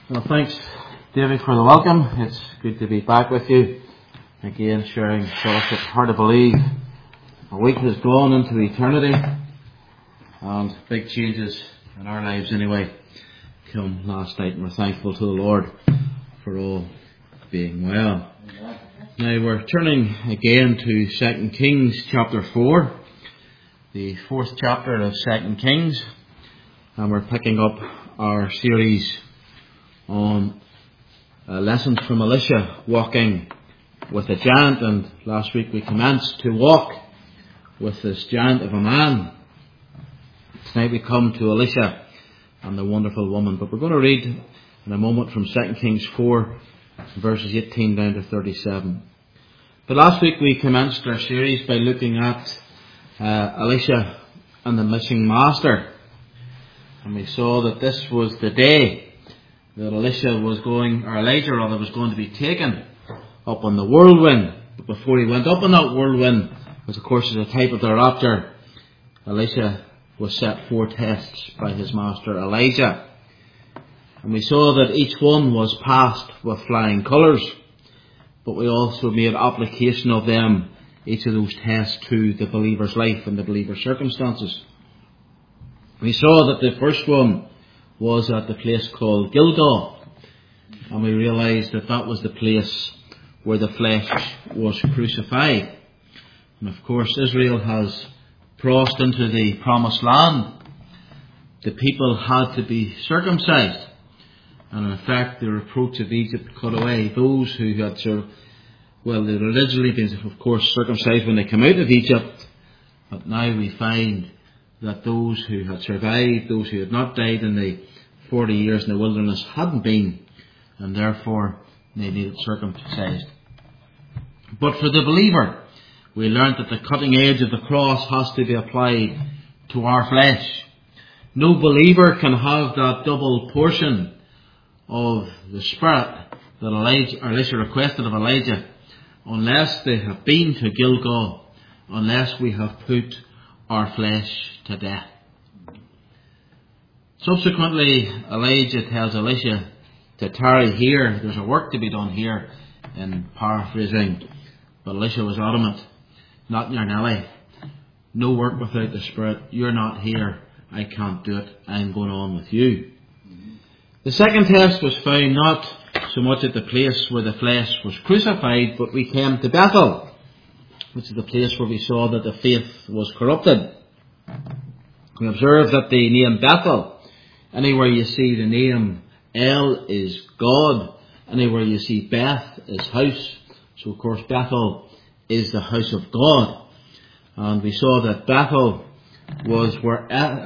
Well, thanks, David, for the welcome. It's good to be back with you again, sharing fellowship. Hard to believe a week has gone into eternity, and big changes in our lives anyway come last night, and we're thankful to the Lord for all being well. Now we're turning again to 2 Kings chapter 4, the 4th chapter of 2 Kings, and we're picking up our series on lessons from Elisha walking with a giant, and last week we commenced to walk with this giant of a man. Tonight we come to Elisha and the wonderful woman, but we're going to read in a moment from 2 Kings 4 verses 18 down to 37. But last week we commenced our series by looking at Elisha and the missing master, and we saw that this was the day that Elijah was going to be taken up on the whirlwind. But before he went up on that whirlwind, which of course is a type of the rapture, Elisha was set 4 tests by his master Elijah. And we saw that each one was passed with flying colours, but we also made application of them, each of those tests, to the believer's life and the believer's circumstances. We saw that the first one was at the place called Gilgal, and we realised that that was the place where the flesh was crucified. And of course Israel has crossed into the promised land. The people had to be circumcised, and in fact the reproach of Egypt cut away. Those who had they'd originally been of course circumcised when they came out of Egypt, but now we find that those who had survived, those who had not died in the 40 years in the wilderness, hadn't been, and therefore they needed circumcised. But for the believer, we learned that the cutting edge of the cross has to be applied to our flesh. No believer can have that double portion of the Spirit that Elisha requested of Elijah unless they have been to Gilgal, unless we have put our flesh to death. Subsequently, Elijah tells Elisha to tarry here. There's a work to be done here, in paraphrasing. But Elisha was adamant, not near Nelly. No work without the Spirit. You're not here. I can't do it. I'm going on with you. The second test was found not so much at the place where the flesh was crucified, but we came to Bethel, which is the place where we saw that the faith was corrupted. We observed that the name Bethel, anywhere you see the name El is God, anywhere you see Beth is house. So of course Bethel is the house of God. And we saw that Bethel was where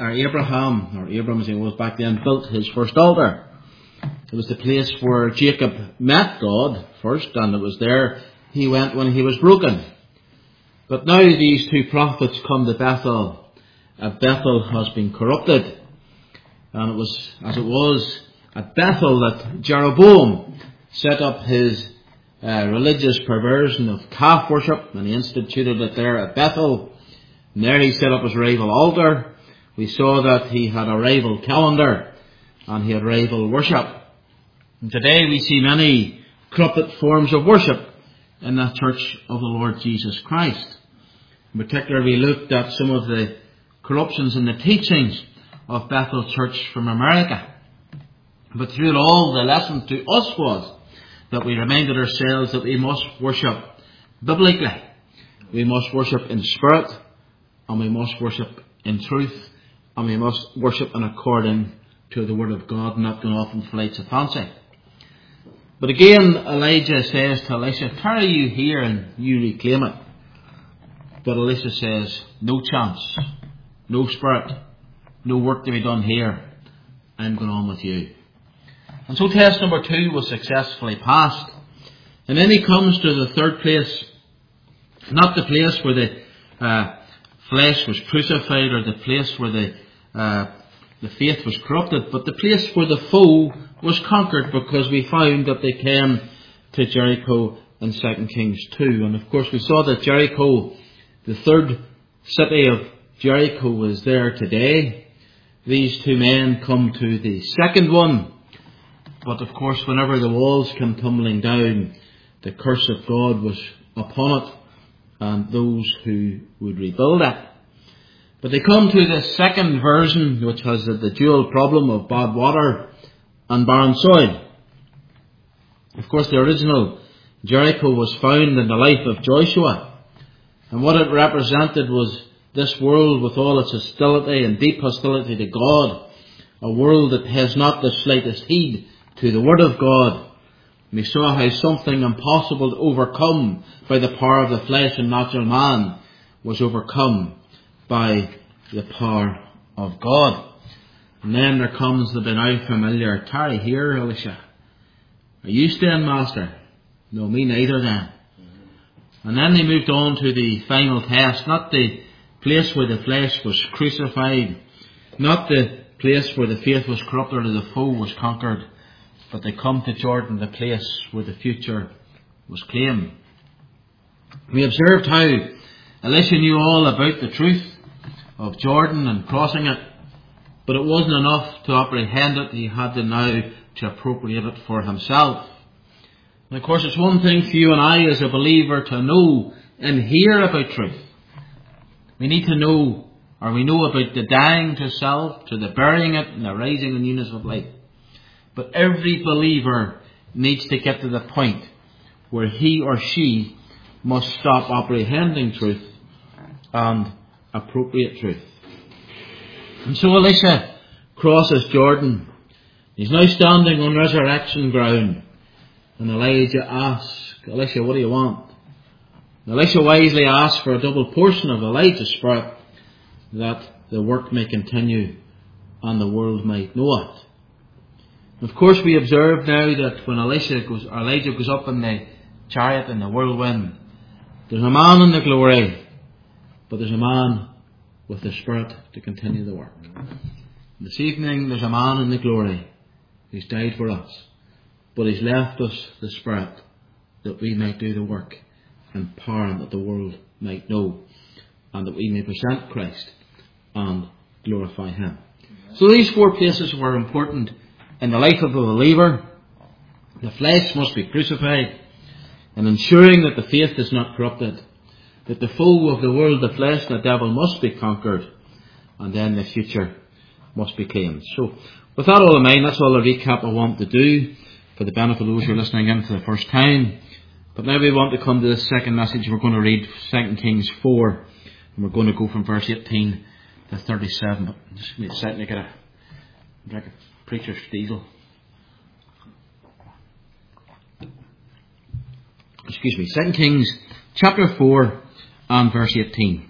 Abraham as he was back then, built his first altar. It was the place where Jacob met God first, and it was there he went when he was broken. But now these 2 prophets come to Bethel. Bethel has been corrupted. And it was as it was at Bethel that Jeroboam set up his religious perversion of calf worship, and he instituted it there at Bethel. And there he set up his rival altar. We saw that he had a rival calendar, and he had rival worship. And today we see many corrupted forms of worship in the Church of the Lord Jesus Christ. In particular, we looked at some of the corruptions in the teachings of Bethel Church from America. But through it all, the lesson to us was that we reminded ourselves that we must worship biblically. We must worship in spirit, and we must worship in truth, and we must worship in according to the Word of God, not going off in flights of fancy. But again, Elijah says to Elisha, tarry you here and you reclaim it. But Elisha says, no chance, no spirit, no work to be done here. I'm going on with you. And so test number 2 was successfully passed. And then he comes to the third place. Not the place where the flesh was crucified, or the place where the faith was corrupted, but the place where the foe was conquered, because we found that they came to Jericho in 2 Kings 2. And of course we saw that Jericho, the third city of Jericho, is there today. These 2 men come to the second one, But of course, whenever the walls came tumbling down, the curse of God was upon it and those who would rebuild it. But they come to the second version, which has the dual problem of bad water and barren soil. Of course, the original Jericho was found in the life of Joshua, and what it represented was this world with all its hostility and deep hostility to God, a world that has not the slightest heed to the Word of God. We saw how something impossible to overcome by the power of the flesh and natural man was overcome by the power of God. And then there comes the now familiar, "Tarry here, Elisha. Are you staying, Master?" "No, me neither then." And then they moved on to the final test, not the place where the flesh was crucified, not the place where the faith was corrupted or the foe was conquered, but they come to Jordan, the place where the future was claimed. We observed how Elisha knew all about the truth of Jordan and crossing it, but it wasn't enough to apprehend it. He had to now to appropriate it for himself. And of course, it's one thing for you and I as a believer to know and hear about truth. We need to know, or we know about the dying to self, to the burying it, and the rising in newness of life. But every believer needs to get to the point where he or she must stop apprehending truth and appropriate truth. And so Elisha crosses Jordan. He's now standing on resurrection ground. And Elijah asks, "Elisha, what do you want?" And Elisha wisely asks for a double portion of Elijah's spirit, that the work may continue and the world might know it. Of course, we observe now that when Elijah goes up in the chariot in the whirlwind, there's a man in the glory, but there's a man with the Spirit to continue the work. This evening, there's a man in the glory who's died for us, but he's left us the Spirit that we might do the work in power and that the world might know, and that we may present Christ and glorify Him. So these four places were important in the life of a believer. The flesh must be crucified, and ensuring that the faith is not corrupted, that the foe of the world, the flesh, and the devil must be conquered, and then the future must be claimed. So, with that all in mind, that's all the recap I want to do for the benefit of those who are listening in for the first time. But now we want to come to the second message. We're going to read 2 Kings 4, and we're going to go from verse 18 to 37. But just give me a second to get a drink of preacher's diesel. Excuse me, 2 Kings chapter 4 and verse 18.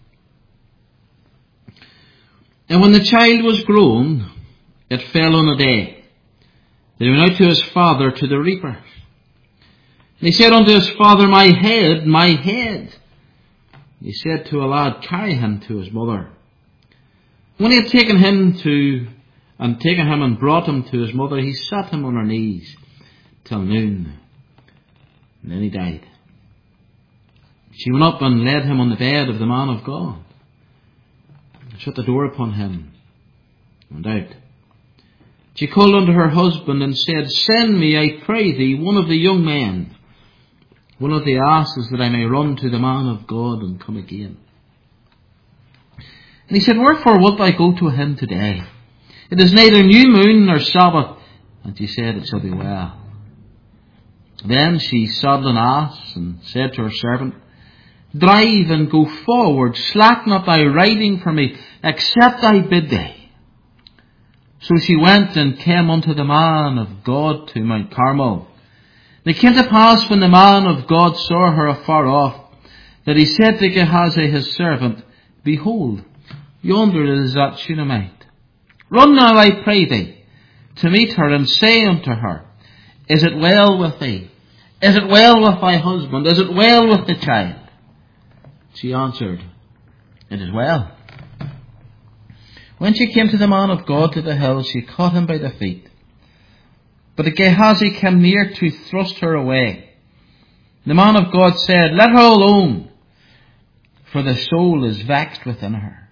"And when the child was grown, it fell on a day that he went out to his father to the reapers. And he said unto his father, My head, my head. And he said to a lad, Carry him to his mother. When he had taken him and brought him to his mother, he sat him on her knees till noon, and then he died. She went up and laid him on the bed of the man of God, and shut the door upon him, and went out. She called unto her husband and said, Send me, I pray thee, one of the young men, one of the asses, that I may run to the man of God and come again. And he said, Wherefore wilt thou go to him today? It is neither new moon nor Sabbath. And she said, It shall be well. Then she saddled an ass and said to her servant, Drive and go forward, slack not thy riding for me, except I bid thee. So she went and came unto the man of God to Mount Carmel. And it came to pass, when the man of God saw her afar off, that he said to Gehazi his servant, Behold, yonder is that Shunammite. Run now, I pray thee, to meet her, and say unto her, Is it well with thee? Is it well with thy husband? Is it well with the child? She answered, It is well. When she came to the man of God to the hill, she caught him by the feet. But Gehazi came near to thrust her away. The man of God said, Let her alone, for the soul is vexed within her.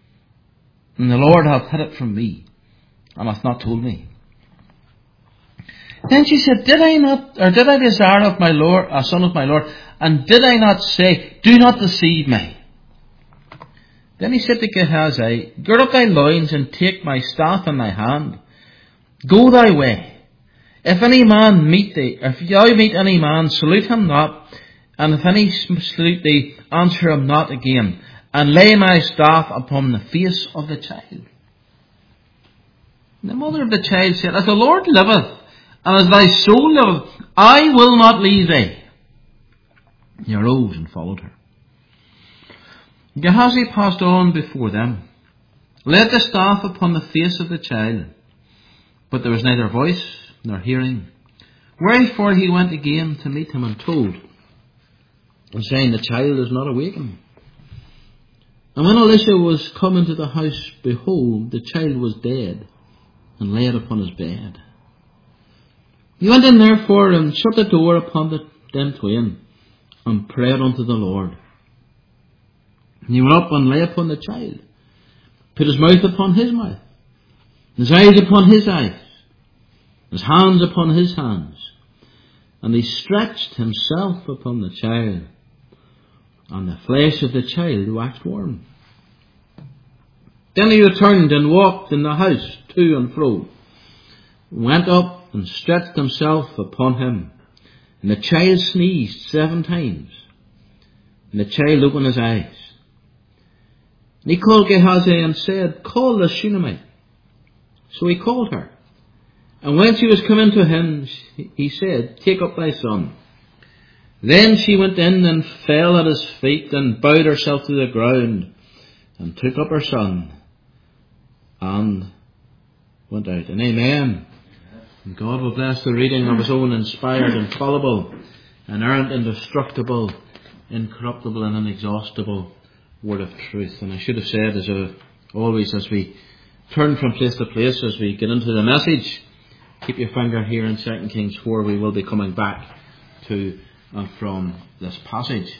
And the Lord hath hid it from me, and hath not told me. Then she said, did I desire of my Lord, a son of my Lord, and did I not say, do not deceive me? Then he said to Gehazi, gird up thy loins and take my staff in thy hand. Go thy way. If any man meet thee, if thou meet any man, salute him not, and if any salute thee, answer him not again, and lay my staff upon the face of the child. And the mother of the child said, as the Lord liveth, and as thy soul liveth, I will not leave thee. He arose and followed her. Gehazi passed on before them, laid the staff upon the face of the child, but there was neither voice nor hearing. Wherefore he went again to meet him and told, and saying, the child is not awakened. And when Elisha was come into the house, behold, the child was dead, and laid upon his bed. He went in therefore and shut the door upon them twain, and prayed unto the Lord. And he went up and lay upon the child, put his mouth upon his mouth, his eyes upon his eyes, his hands upon his hands. And he stretched himself upon the child, and the flesh of the child waxed warm. Then he returned and walked in the house to and fro, went up and stretched himself upon him. And the child sneezed 7 times, and the child opened his eyes. And he called Gehazi and said, call the Shunammite. So he called her. And when she was come in to him, he said, take up thy son. Then she went in and fell at his feet and bowed herself to the ground and took up her son and went out. And amen. And God will bless the reading of his own inspired, infallible, inerrant, indestructible, incorruptible and inexhaustible word of truth. And I should have said, as always, as we turn from place to place, as we get into the message, keep your finger here in 2 Kings 4. We will be coming back to and from this passage.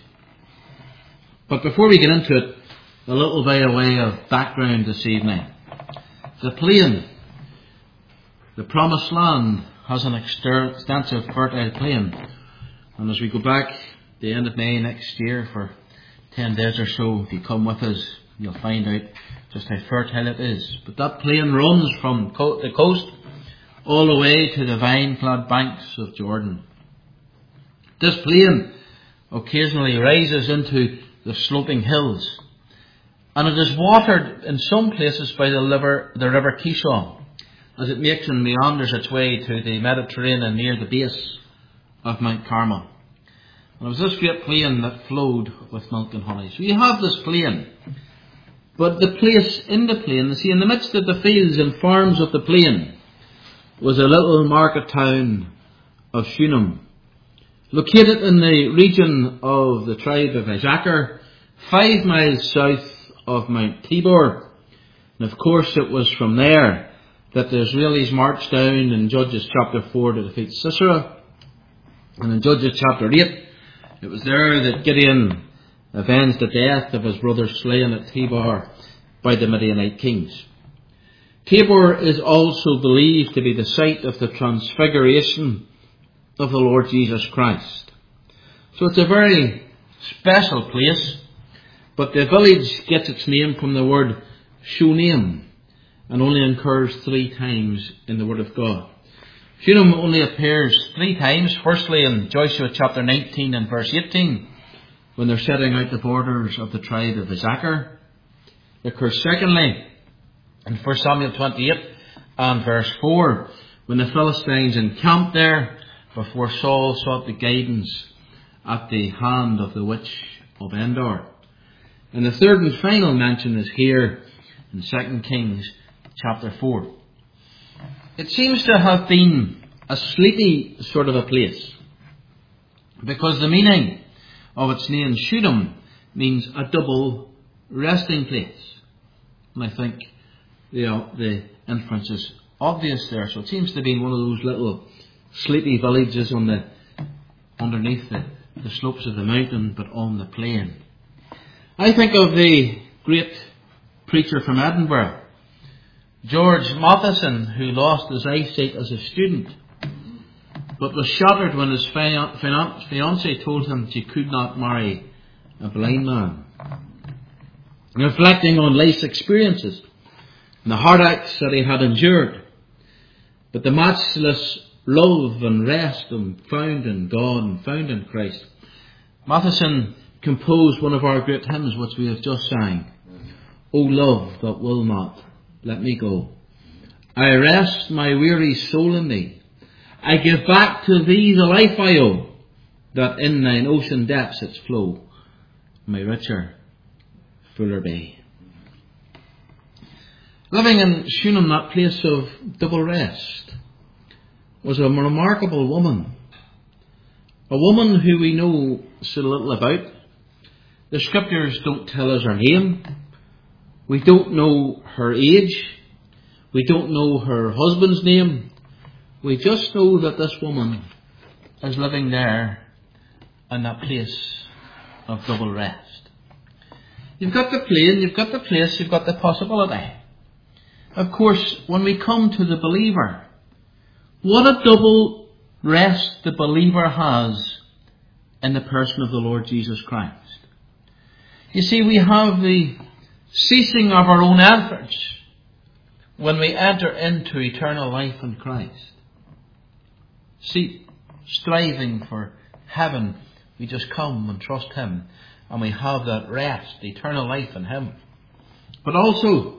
But before we get into it, a little by way of background this evening. The plain, the promised land, has an extensive fertile plain. And as we go back the end of May next year for 10 days or so, if you come with us, you'll find out just how fertile it is. But that plain runs from the coast all the way to the vine-clad banks of Jordan. This plain occasionally rises into the sloping hills, and it is watered in some places by the river Kishon, as it makes and meanders its way to the Mediterranean near the base of Mount Carmel. And it was this great plain that flowed with milk and honey. So you have this plain, but the place in the plain, you see, in the midst of the fields and farms of the plain, was a little market town of Shunem, located in the region of the tribe of Issachar, 5 miles south of Mount Tabor. And of course it was from there that the Israelis marched down in Judges chapter 4 to defeat Sisera. And in Judges chapter 8, it was there that Gideon avenged the death of his brother slain at Tabor by the Midianite kings. Tabor is also believed to be the site of the transfiguration of the Lord Jesus Christ. So it's a very special place, but the village gets its name from the word Shunem and only occurs 3 times in the Word of God. Shunem only appears 3 times. Firstly in Joshua chapter 19 and verse 18, when they're setting out the borders of the tribe of Issachar. It occurs secondly in 1 Samuel 28 and verse 4, when the Philistines encamped there before Saul sought the guidance at the hand of the witch of Endor. And the third and final mention is here in 2 Kings chapter 4. It seems to have been a sleepy sort of a place, because the meaning of its name, Shunem, means a double resting place. And I think the inference is obvious there. So it seems to be one of those little sleepy villages underneath the slopes of the mountain, but on the plain. I think of the great preacher from Edinburgh, George Matheson, who lost his eyesight as a student. but was shattered when his fiancée told him she could not marry a blind man. Reflecting on life's experiences and the heartaches that he had endured, but the matchless love and rest found in God and found in Christ, Matheson composed one of our great hymns which we have just sang. O love that will not let me go. I rest my weary soul in thee. I give back to thee the life I owe, that in thine ocean depths its flow may richer, fuller be. Living in Shunem, that place of double rest, was a remarkable woman. A woman who we know so little about. The scriptures don't tell us her name. We don't know her age. We don't know her husband's name. We just know that this woman is living there in that place of double rest. You've got the plane, you've got the place, you've got the possibility. Of course, when we come to the believer, what a double rest the believer has in the person of the Lord Jesus Christ. You see, we have the ceasing of our own efforts when we enter into eternal life in Christ. See, striving for heaven, we just come and trust Him, and we have that rest, eternal life in Him. But also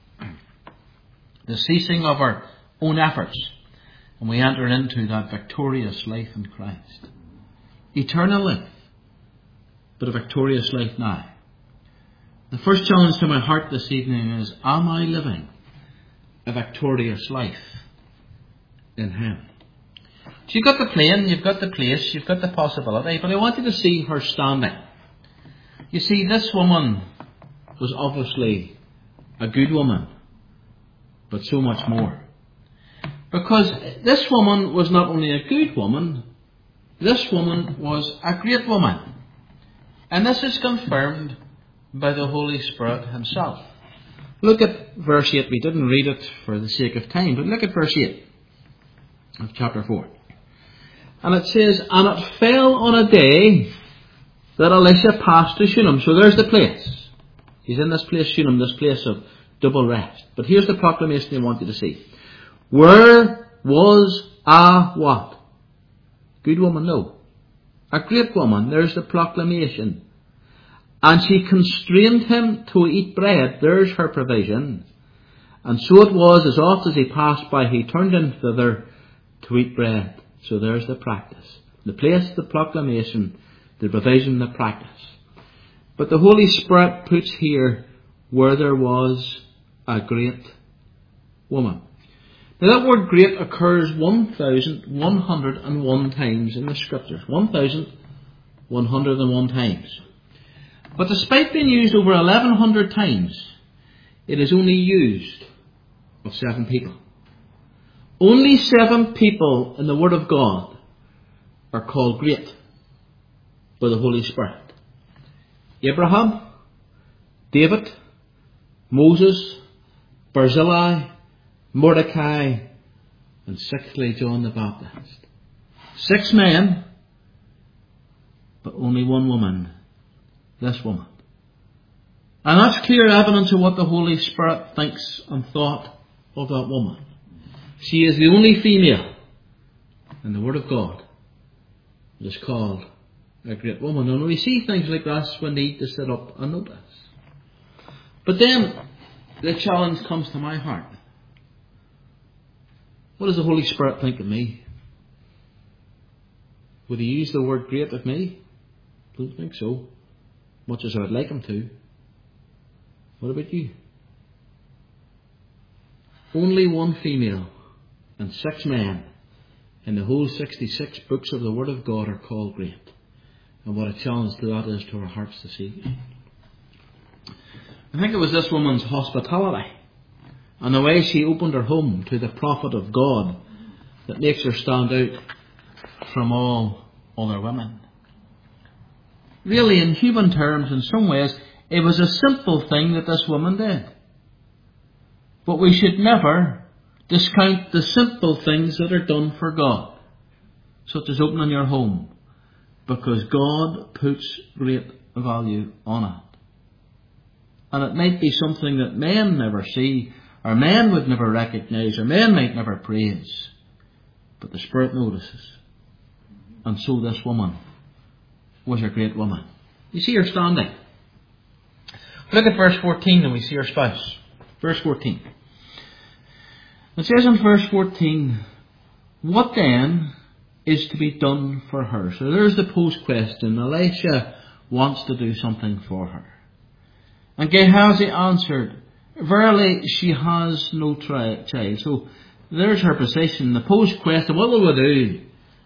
the ceasing of our own efforts, and we enter into that victorious life in Christ. Eternal life, but a victorious life now. The first challenge to my heart this evening is, am I living a victorious life in Him? So you've got the plane, you've got the place, you've got the possibility, but I want you to see her standing. You see, this woman was obviously a good woman, but so much more. Because this woman was not only a good woman, this woman was a great woman. And this is confirmed by the Holy Spirit Himself. Look at verse 8. We didn't read it for the sake of time, but look at verse 8 of chapter 4. And it says, and it fell on a day that Elisha passed to Shunem. So there's the place. He's in this place, Shunem, this place of double rest. But here's the proclamation I want you to see. Where was a what? Good woman? No. A great woman. There's the proclamation. And she constrained him to eat bread. There's her provision. And so it was, as oft as he passed by, he turned in thither to eat bread. So there's the practice. The place, the proclamation, the provision, the practice. But the Holy Spirit puts here where there was a great woman. Now that word great occurs 1,101 times in the Scriptures. 1,101 times. But despite being used over 1,100 times, it is only used of 7 people. Only 7 people in the Word of God are called great by the Holy Spirit. Abraham, David, Moses, Barzillai, Mordecai, and 6thly John the Baptist. 6 men, but only 1 woman. This woman. And that's clear evidence of what the Holy Spirit thinks and thought of that woman. She is the only female in the Word of God that is called a great woman. And when we see things like this, we need to sit up and notice. But then the challenge comes to my heart. What does the Holy Spirit think of me? Would He use the word great of me? I don't think so. Much as I would like Him to. What about you? Only 1 female and 6 men in the whole 66 books of the Word of God are called great. And what a challenge that is to our hearts this evening. I think it was this woman's hospitality and the way she opened her home to the prophet of God that makes her stand out from all other women. Really, in human terms, in some ways, it was a simple thing that this woman did. But we should never discount the simple things that are done for God. such as opening your home, because God puts great value on it. And it might be something that men never see, or men would never recognise, or men might never praise, but the Spirit notices. And so this woman was a great woman. You see her standing. Look at verse 14 and we see her spouse. Verse 14. It says in verse 14, what then is to be done for her? So there's the post question. Elisha wants to do something for her. And Gehazi answered, verily she has no child. So there's her position. The post question, what will we do?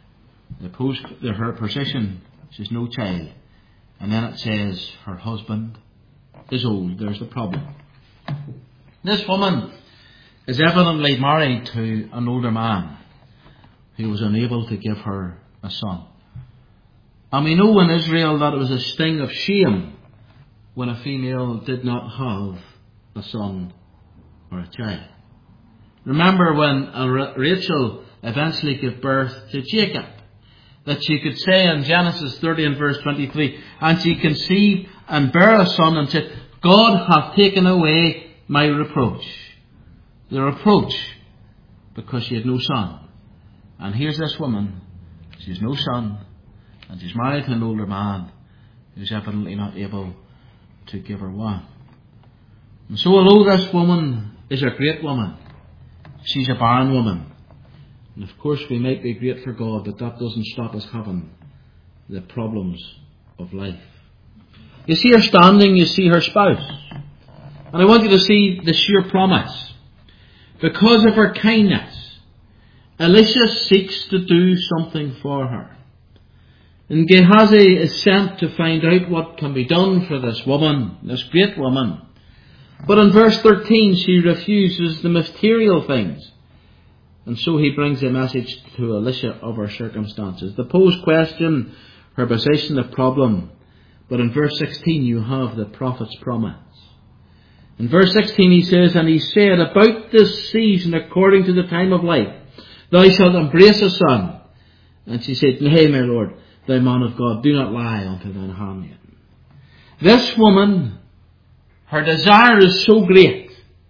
Her position, she has no child. And then it says her husband is old. There's the problem. This woman is evidently married to an older man who was unable to give her a son. And we know in Israel that it was a sting of shame when a female did not have a son or a child. Remember when Rachel eventually gave birth to Jacob, that she could say in Genesis 30 and verse 23, and she conceived and bare a son and said, God hath taken away my reproach. The reproach because she had no son. And here's this woman, she has no son, and she's married to an older man who's evidently not able to give her one. And so although this woman is a great woman, she's a barren woman. And of course we might be great for God, but that doesn't stop us having the problems of life. You see her standing, you see her spouse. And I want you to see the sheer promise. Because of her kindness, Elisha seeks to do something for her. And Gehazi is sent to find out what can be done for this woman, this great woman. But in verse 13 she refuses the material things. And so he brings a message to Elisha of her circumstances. The posed question, her position, the problem. But in verse 16 you have the prophet's promise. In verse 16 he says, and he said, about this season according to the time of life, thou shalt embrace a son. And she said, nay, my Lord, thou man of God, do not lie unto thine handmaiden. This woman, her desire is so great,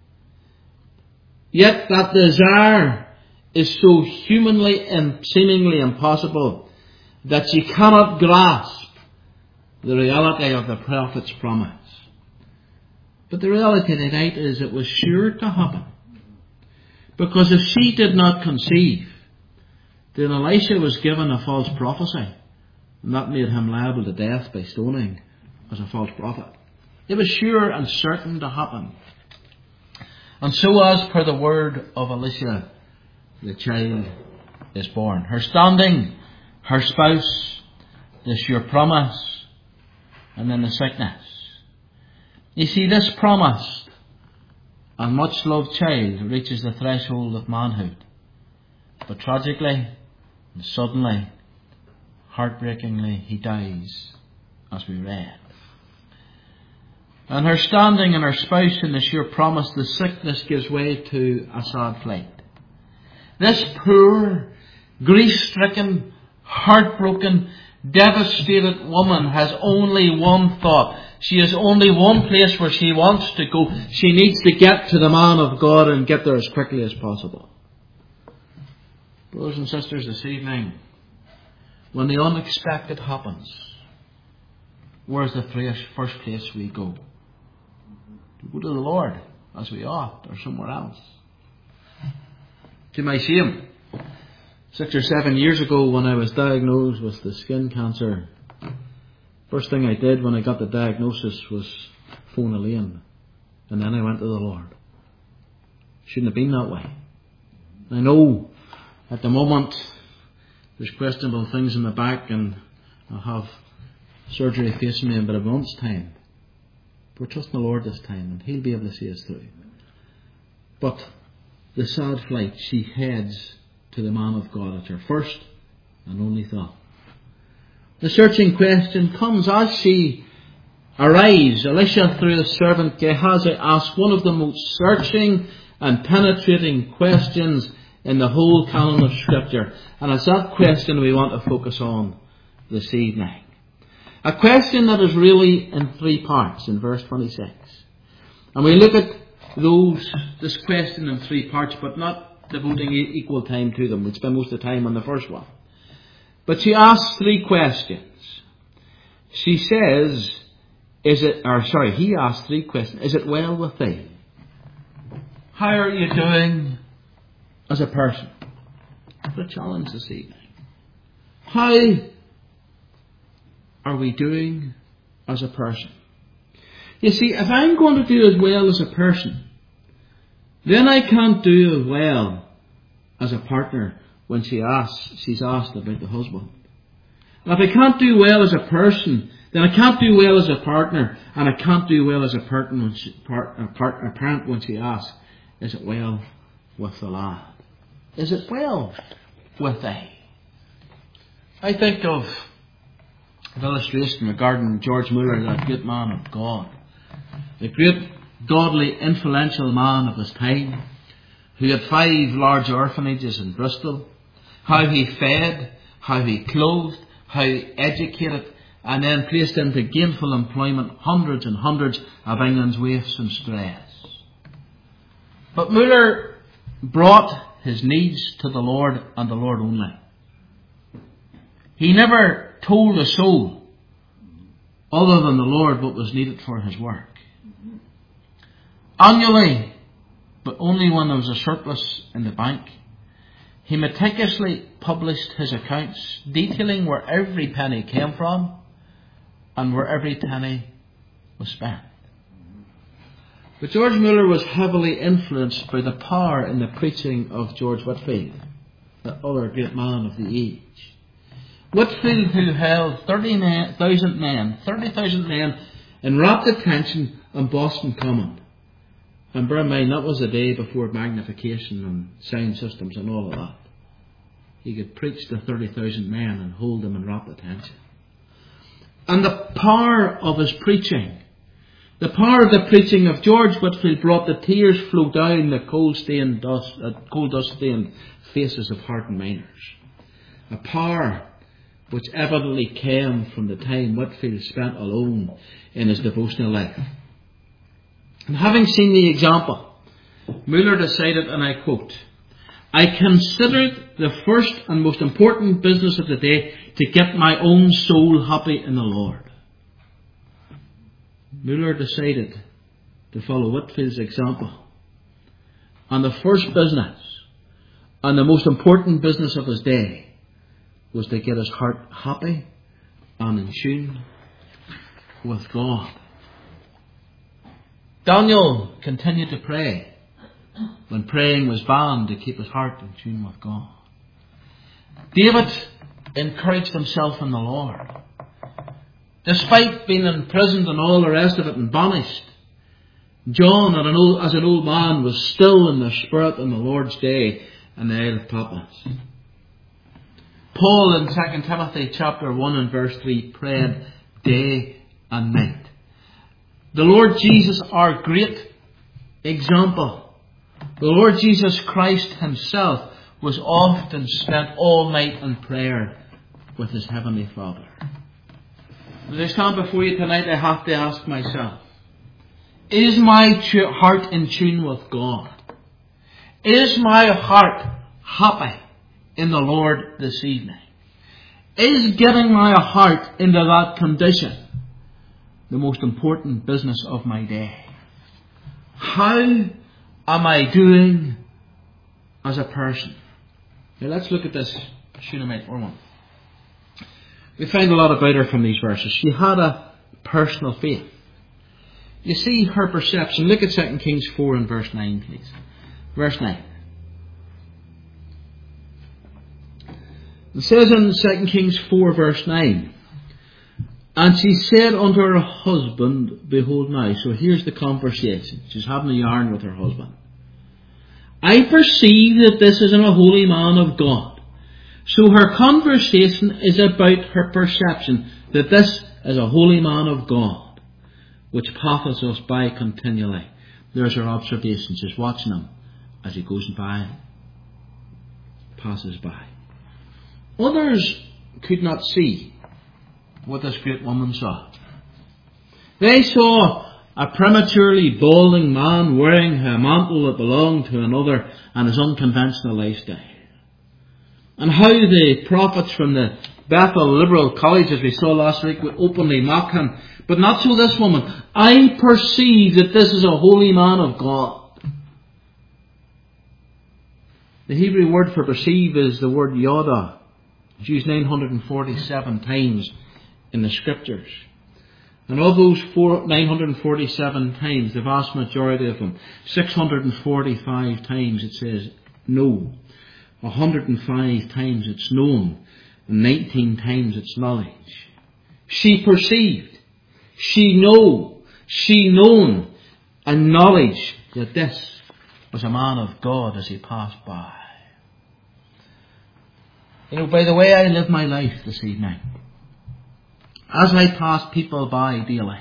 yet that desire is so humanly and seemingly impossible that she cannot grasp the reality of the prophet's promise. But the reality tonight is it was sure to happen. Because if she did not conceive, then Elisha was given a false prophecy. And that made him liable to death by stoning as a false prophet. It was sure and certain to happen. And so as per the word of Elisha, the child is born. Her standing, her spouse, the sure promise, and then the sickness. You see, this promised and much loved child reaches the threshold of manhood. But tragically and suddenly, heartbreakingly, he dies, as we read. And her standing and her spouse in the sure promise, the sickness gives way to a sad flight. This poor, grief-stricken, heartbroken, devastated woman has only one thought. She has only one place where she wants to go. She needs to get to the man of God and get there as quickly as possible. Brothers and sisters, this evening, when the unexpected happens, where's the first place we go? To go to the Lord, as we ought, or somewhere else. To my shame, 6 or 7 years ago when I was diagnosed with the skin cancer, first thing I did when I got the diagnosis was phone Elaine, and then I went to the Lord. Shouldn't have been that way. I know at the moment there's questionable things in the back and I'll have surgery facing me in about a month's time. We're trusting the Lord this time and He'll be able to see us through. But the sad flight, she heads to the man of God. It's her first and only thought. The searching question comes as she arrives. Elisha, through his servant Gehazi, asks one of the most searching and penetrating questions in the whole canon of Scripture. And it's that question we want to focus on this evening. A question that is really in 3 parts in verse 26. And we look at this question in 3 parts, but not devoting equal time to them. We'd spend most of the time on the first one. But she asks 3 questions. She says, he asks 3 questions. Is it well with thee? How are you doing as a person? The challenge this evening. How are we doing as a person? You see, if I'm going to do as well as a person, then I can't do as well as a partner when she's asked about the husband. And if I can't do well as a person, then I can't do well as a partner, and I can't do well as a parent when she asks, is it well with the lad? Is it well with thee? I think of an illustration regarding George Muller, that great man of God, the great godly influential man of his time, who had 5 large orphanages in Bristol, how he fed, how he clothed, how he educated, and then placed into gainful employment hundreds and hundreds of England's waifs and strays. But Muller brought his needs to the Lord and the Lord only. He never told a soul other than the Lord what was needed for his work. Annually, but only when there was a surplus in the bank, he meticulously published his accounts, detailing where every penny came from and where every penny was spent. But George Muller was heavily influenced by the power in the preaching of George Whitefield, the other great man of the age. Whitefield, who held 30,000 men in rapt attention on Boston Common. And bear in mind, that was the day before magnification and sound systems and all of that. He could preach to 30,000 men and hold them in rapt attention. And the power of his preaching, the power of the preaching of George Whitefield, brought the tears flow down the coal dust stained faces of hardened miners. A power which evidently came from the time Whitefield spent alone in his devotional life. And having seen the example, Muller decided, and I quote, I considered the first and most important business of the day to get my own soul happy in the Lord. Muller decided to follow Whitefield's example. And the first business and the most important business of his day was to get his heart happy and in tune with God. Daniel continued to pray when praying was banned, to keep his heart in tune with God. David encouraged himself in the Lord. Despite being imprisoned and all the rest of it and banished, John, as an old man, was still in the Spirit on the Lord's day in the Isle of Patmos. Paul in 2 Timothy chapter 1 and verse 3 prayed day and night. The Lord Jesus, our great example, the Lord Jesus Christ himself, was often spent all night in prayer with his heavenly Father. As I stand before you tonight, I have to ask myself, is my heart in tune with God? Is my heart happy in the Lord this evening? Is getting my heart into that condition the most important business of my day? How am I doing as a person? Now let's look at this Shunammite woman. We find a lot about her from these verses. She had a personal faith. You see her perception. Look at 2 Kings 4 and verse 9, please. Verse 9. It says in 2 Kings 4 verse 9, and she said unto her husband, behold now. So here's the conversation. She's having a yarn with her husband. I perceive that this is a holy man of God. So her conversation is about her perception that this is a holy man of God, which passeth us by continually. There's her observation. She's watching him as he goes by passes by. Others could not see what this great woman saw. They saw a prematurely balding man wearing a mantle that belonged to another and his unconventional lifestyle. And how the prophets from the Bethel Liberal College, as we saw last week, would openly mock him. But not so this woman. I perceive that this is a holy man of God. The Hebrew word for perceive is the word yada. It's used 947 times in the Scriptures. And of those 947 times, the vast majority of them, 645 times it says know. 105 times it's known. And 19 times it's knowledge. She perceived. She known and knowledge that this was a man of God as he passed by. You know, by the way I live my life this evening, as I pass people by daily,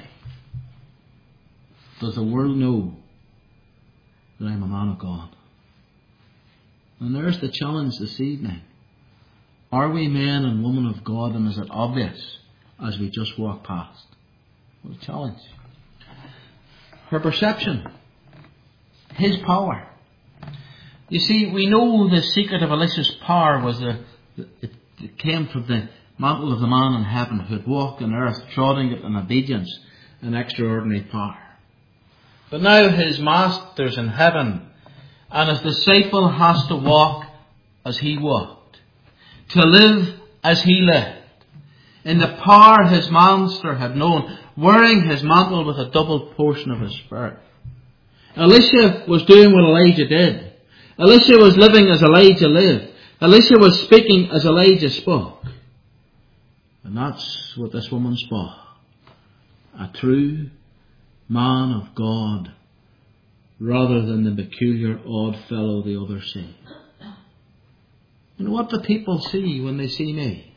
does the world know that I'm a man of God? And there's the challenge this evening. Are we men and women of God, and is it obvious as we just walk past? What a challenge. Her perception. His power. You see, we know the secret of Elisha's power was it came from the mantle of the man in heaven who had walked on earth, treading it in obedience and extraordinary power. But now his master's in heaven, and his disciple has to walk as he walked, to live as he lived, in the power his master had known, wearing his mantle with a double portion of his spirit. Elisha was doing what Elijah did. Elisha was living as Elijah lived. Elisha was speaking as Elijah spoke. And that's what this woman saw. A true man of God, rather than the peculiar odd fellow the others see. And what do people see when they see me?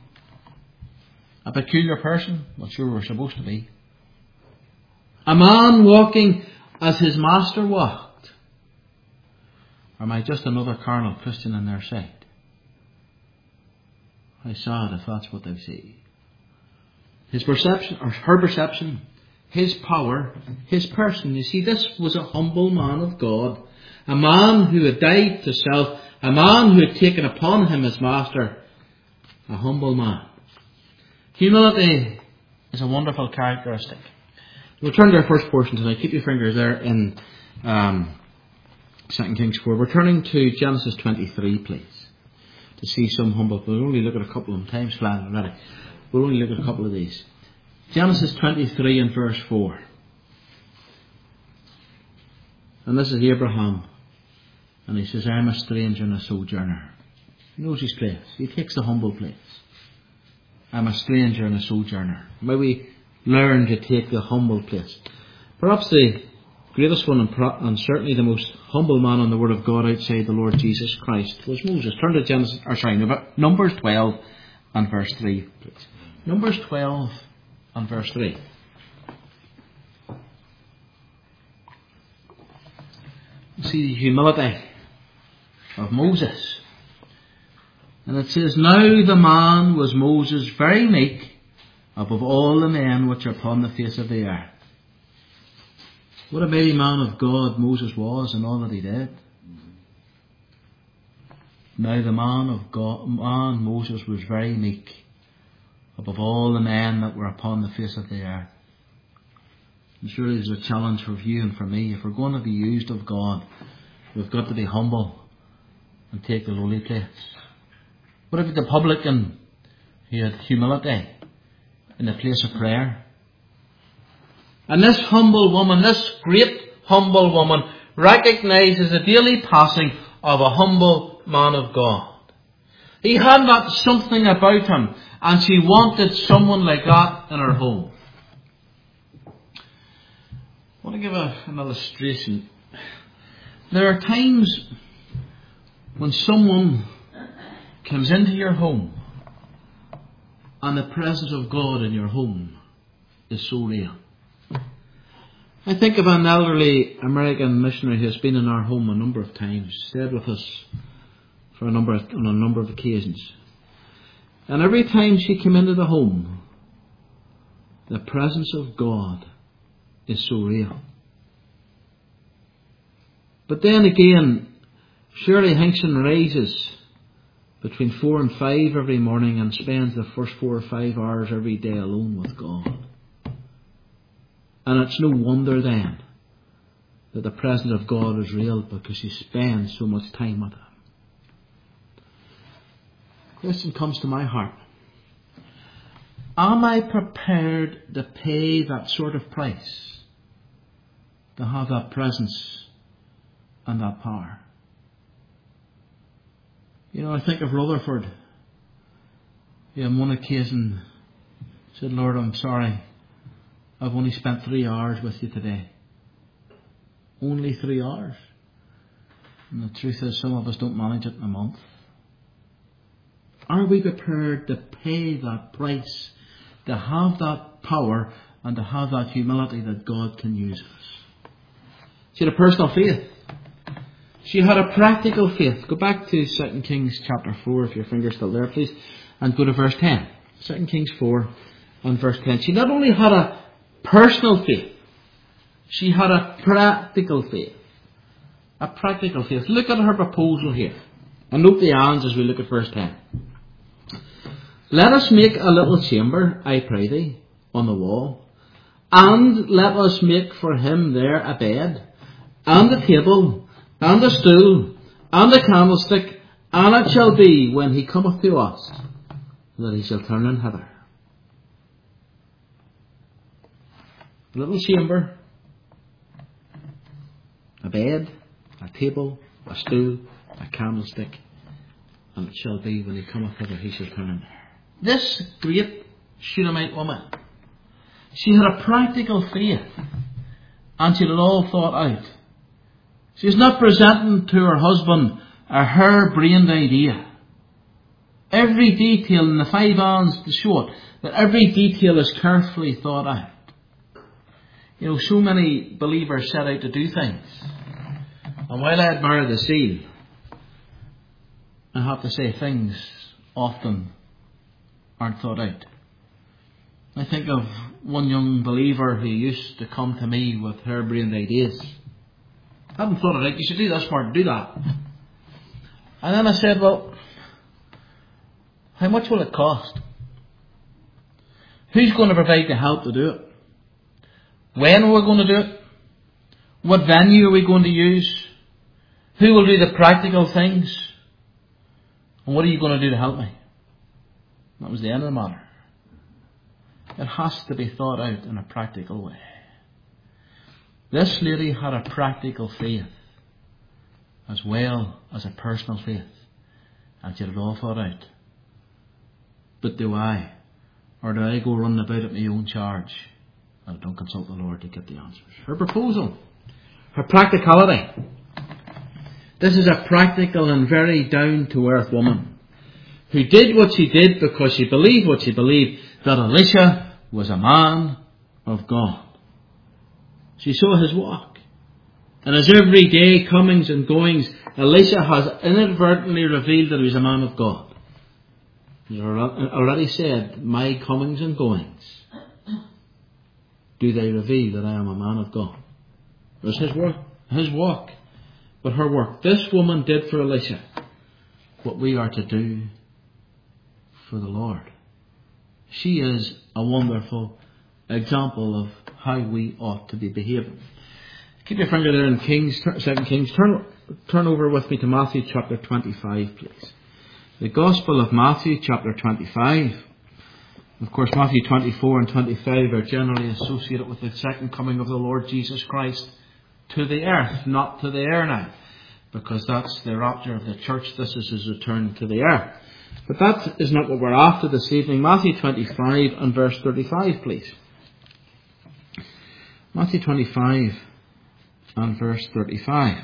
A peculiar person? Well, sure, we're supposed to be. A man walking as his master walked? Or am I just another carnal Christian in their sight? How sad if that's what they see. His perception, or her perception, his power, his person. You see, this was a humble man of God. A man who had died to self. A man who had taken upon him as master. A humble man. Humility is a wonderful characteristic. We'll turn to our first portion tonight. Keep your fingers there in 2 Kings 4. We're turning to Genesis 23, please, to see some humble. We'll only look at a couple of them. Time's flying already. We'll only look at a couple of these. Genesis 23 and verse 4. And this is Abraham. And he says, I'm a stranger and a sojourner. He knows his place. He takes the humble place. I'm a stranger and a sojourner. May we learn to take the humble place. Perhaps the greatest one and certainly the most humble man on the Word of God outside the Lord Jesus Christ was Moses. Turn to Numbers 12 and verse 3, please. Numbers 12 and verse 3. See the humility of Moses. And it says, Now the man was Moses very meek above all the men which are upon the face of the earth. What a mighty man of God Moses was in all that he did. Now the man Moses was very meek above all the men that were upon the face of the earth. And surely there's a challenge for you and for me. If we're going to be used of God, we've got to be humble and take the lowly place. What about the publican who had humility in the place of prayer? And this humble woman, this great humble woman, recognises the daily passing of a humble man of God. He had that something about him, and she wanted someone like that in her home. I want to give an illustration. There are times when someone comes into your home and the presence of God in your home is so real. I think of an elderly American missionary who has been in our home a number of times, stayed with us on a number of occasions. And every time she came into the home, the presence of God is so real. But then again, Shirley Hinkson rises between 4 and 5 every morning and spends the first 4 or 5 hours every day alone with God. And it's no wonder then that the presence of God is real, because she spends so much time with Him. Question comes to my heart. Am I prepared to pay that sort of price to have that presence and that power? You know, I think of Rutherford. He on one occasion said, Lord, I'm sorry, I've only spent 3 hours with you today. Only 3 hours. And the truth is, some of us don't manage it in a month. Are we prepared to pay that price, to have that power, and to have that humility that God can use us? She had a personal faith. She had a practical faith. Go back to 2 Kings chapter 4, if your finger's still there, please, and go to verse 10. 2 Kings 4 and verse 10. She not only had a personal faith, she had a practical faith. A practical faith. Look at her proposal here. And note the ands as we look at verse 10. Let us make a little chamber, I pray thee, on the wall, and let us make for him there a bed, and a table, and a stool, and a candlestick, and it shall be, when he cometh to us, that he shall turn in hither. A little chamber, a bed, a table, a stool, a candlestick, and it shall be, when he cometh hither, he shall turn in. This great Shunammite woman, she had a practical faith, and she had it all thought out. She's not presenting to her husband a hair-brained idea. Every detail in the 5 ands to show it, that every detail is carefully thought out. You know, so many believers set out to do things. And while I admire the zeal, I have to say things often aren't thought out. I think of one young believer who used to come to me with harebrained ideas. I hadn't thought it out. You should do this, Martin, do that. And then I said, well, how much will it cost? Who's going to provide the help to do it? When are we going to do it? What venue are we going to use? Who will do the practical things? And what are you going to do to help me? That was the end of the matter. It has to be thought out in a practical way. This lady had a practical faith as well as a personal faith. And she had it all thought out. But do I? Or do I go running about at my own charge and I don't consult the Lord to get the answers? Her proposal, her practicality. This is a practical and very down-to-earth woman who did what she did because she believed what she believed, that Elisha was a man of God. She saw his walk. And his everyday comings and goings, Elisha has inadvertently revealed that he was a man of God. He already said, my comings and goings, do they reveal that I am a man of God? It was his walk, but her work. This woman did for Elisha what we are to do for the Lord. She is a wonderful example of how we ought to be behaving. Keep your finger there in 2 Kings. Turn over with me to Matthew chapter 25, please. The Gospel of Matthew chapter 25. Of course, Matthew 24 and 25 are generally associated with the second coming of the Lord Jesus Christ to the earth, not to the air now, because that's the rapture of the church. This is his return to the earth. But that is not what we're after this evening. Matthew 25 and verse 35, please. Matthew 25 and verse 35.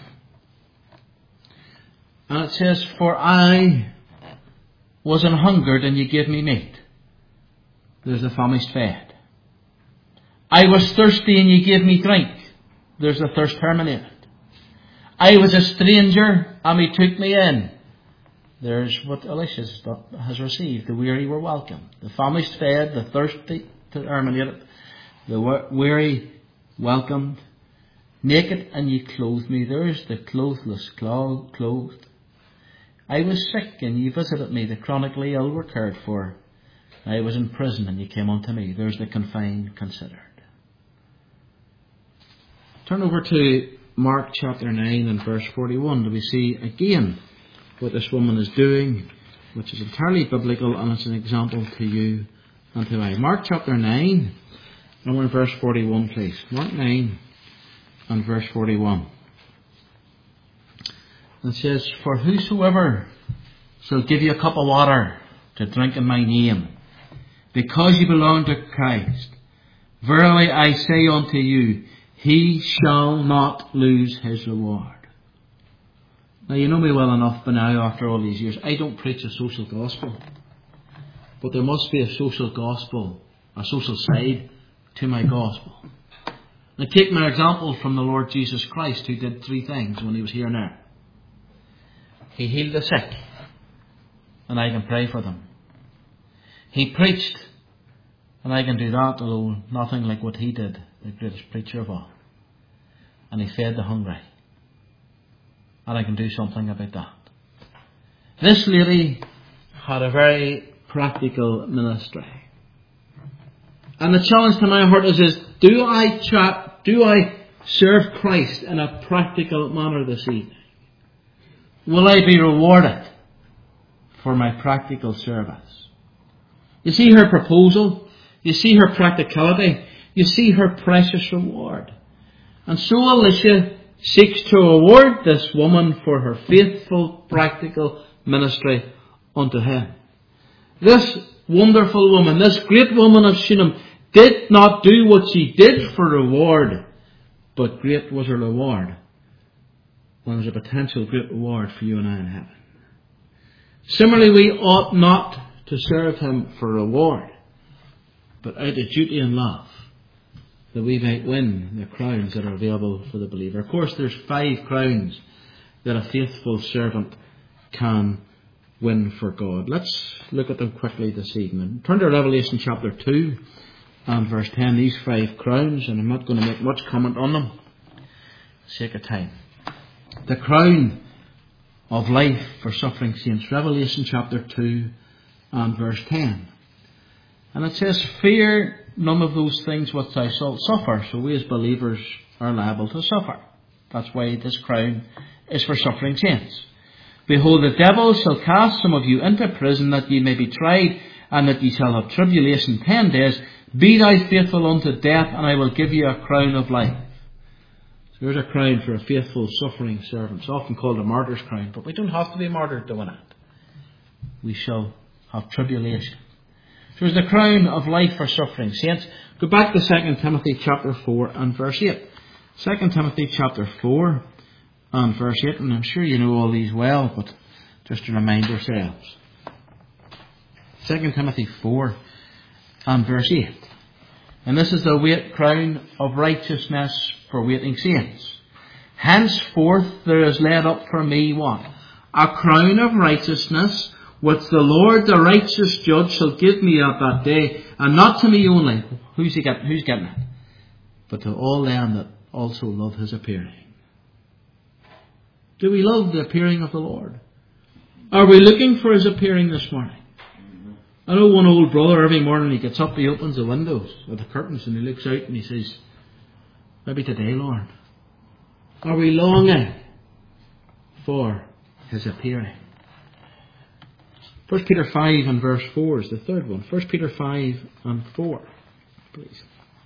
And it says, for I was an hungered and you gave me meat. There's the famished fed. I was thirsty and you gave me drink. There's the thirst terminated. I was a stranger and he took me in. there's what Elisha has received. The weary were welcomed. The famished fed, the thirsty terminated, the weary welcomed. Naked and ye clothed me. There's the clothless clothed. I was sick and ye visited me. The chronically ill were cared for. I was in prison and ye came unto me. There's the confined considered. Turn over to Mark chapter 9 and verse 41. Do we see again what this woman is doing, which is entirely biblical, and it's an example to you and to I. Mark chapter 9, and we're in verse 41, please. Mark 9 and verse 41. It says, For whosoever shall give you a cup of water to drink in my name, because you belong to Christ, verily I say unto you, he shall not lose his reward. Now, you know me well enough by now, after all these years. I don't preach a social gospel. But there must be a social gospel, a social side to my gospel. Now, take my example from the Lord Jesus Christ, who did three things when he was here now. He healed the sick, and I can pray for them. He preached, and I can do that, although nothing like what he did, the greatest preacher of all. And he fed the hungry. And I can do something about that. This lady had a very practical ministry. And the challenge to my heart is do I serve Christ in a practical manner this evening? Will I be rewarded for my practical service? You see her proposal. You see her practicality. You see her precious reward. And so Elisha seeks to reward this woman for her faithful, practical ministry unto him. This wonderful woman, this great woman of Shunem, did not do what she did for reward, but great was her reward. Well, there's a potential great reward for you and I in heaven. Similarly, we ought not to serve him for reward, but out of duty and love, that we might win the crowns that are available for the believer. Of course, there's 5 crowns that a faithful servant can win for God. Let's look at them quickly this evening. Turn to Revelation chapter 2 and verse 10. These 5 crowns, and I'm not going to make much comment on them for the sake of time. The crown of life for suffering saints. Revelation chapter 2 and verse 10. And it says, Fear none of those things which thou shalt suffer. So we as believers are liable to suffer. That's why this crown is for suffering saints. Behold, the devil shall cast some of you into prison, that ye may be tried, and that ye shall have tribulation 10 days. Be thou faithful unto death, and I will give you a crown of life. So there's a crown for a faithful suffering servant. It's often called a martyr's crown, but we don't have to be martyred to win it. We shall have tribulation. So there's the crown of life for suffering saints. Go back to 2 Timothy chapter 4 and verse 8. 2 Timothy chapter 4 and verse 8. And I'm sure you know all these well, but just to remind yourselves. 2 Timothy 4 and verse 8. And this is the crown of righteousness for waiting saints. Henceforth there is laid up for me what? A crown of righteousness, which the Lord, the righteous judge, shall give me at that day, and not to me only. Who's getting it? But to all them that also love his appearing. Do we love the appearing of the Lord? Are we looking for his appearing this morning? I know one old brother, every morning he gets up, he opens the windows or the curtains and he looks out and he says, maybe today, Lord. Are we longing for his appearing? 1 Peter 5 and verse 4 is the third one. 1 Peter 5 and 4, please.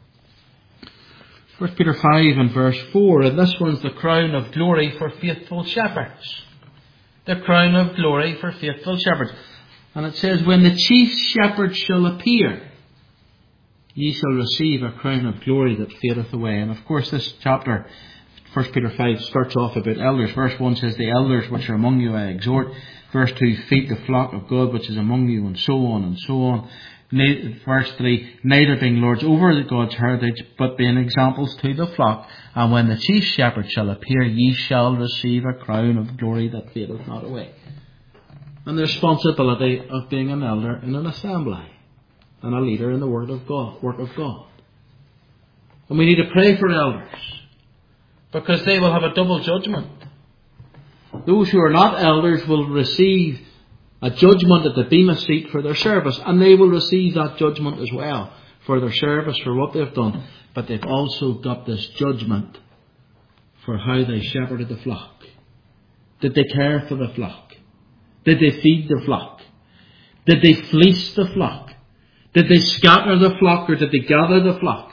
1 Peter 5 and verse 4, and this one's the crown of glory for faithful shepherds. The crown of glory for faithful shepherds. And it says, when the chief shepherd shall appear, ye shall receive a crown of glory that fadeth away. And of course this chapter, 1 Peter 5, starts off about elders. Verse 1 says, the elders which are among you I exhort. Verse 2, feed the flock of God which is among you, and so on and so on. Verse 3, neither being lords over God's heritage, but being examples to the flock. And when the chief shepherd shall appear, ye shall receive a crown of glory that fadeth not away. and the responsibility of being an elder in an assembly and a leader in the work of God. And we need to pray for elders, because they will have a double judgment. Those who are not elders will receive a judgment at the bema seat for their service, and they will receive that judgment as well for their service, for what they've done. But they've also got this judgment for how they shepherded the flock. Did they care for the flock? Did they feed the flock? Did they fleece the flock? Did they scatter the flock, or did they gather the flock?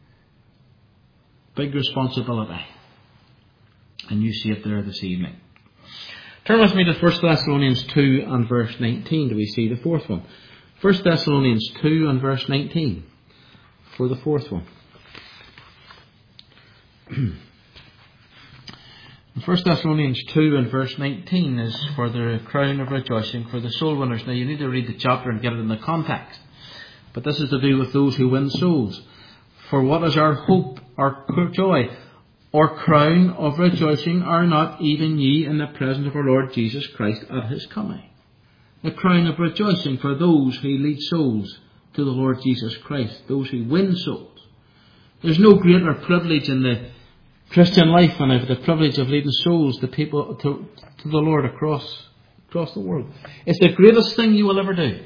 Big responsibility. And you see it there this evening. Turn with me to 1 Thessalonians 2 and verse 19. Do we see the fourth one? 1 Thessalonians 2 and verse 19 for the fourth one. 1 Thessalonians 2 and verse 19 is for the crown of rejoicing for the soul winners. Now you need to read the chapter and get it in the context. But this is to do with those who win souls. For what is our hope, our joy, or crown of rejoicing? Are not even ye in the presence of our Lord Jesus Christ at his coming? The crown of rejoicing for those who lead souls to the Lord Jesus Christ, those who win souls. There's no greater privilege in the Christian life than the privilege of leading souls to people to the Lord across the world. It's the greatest thing you will ever do,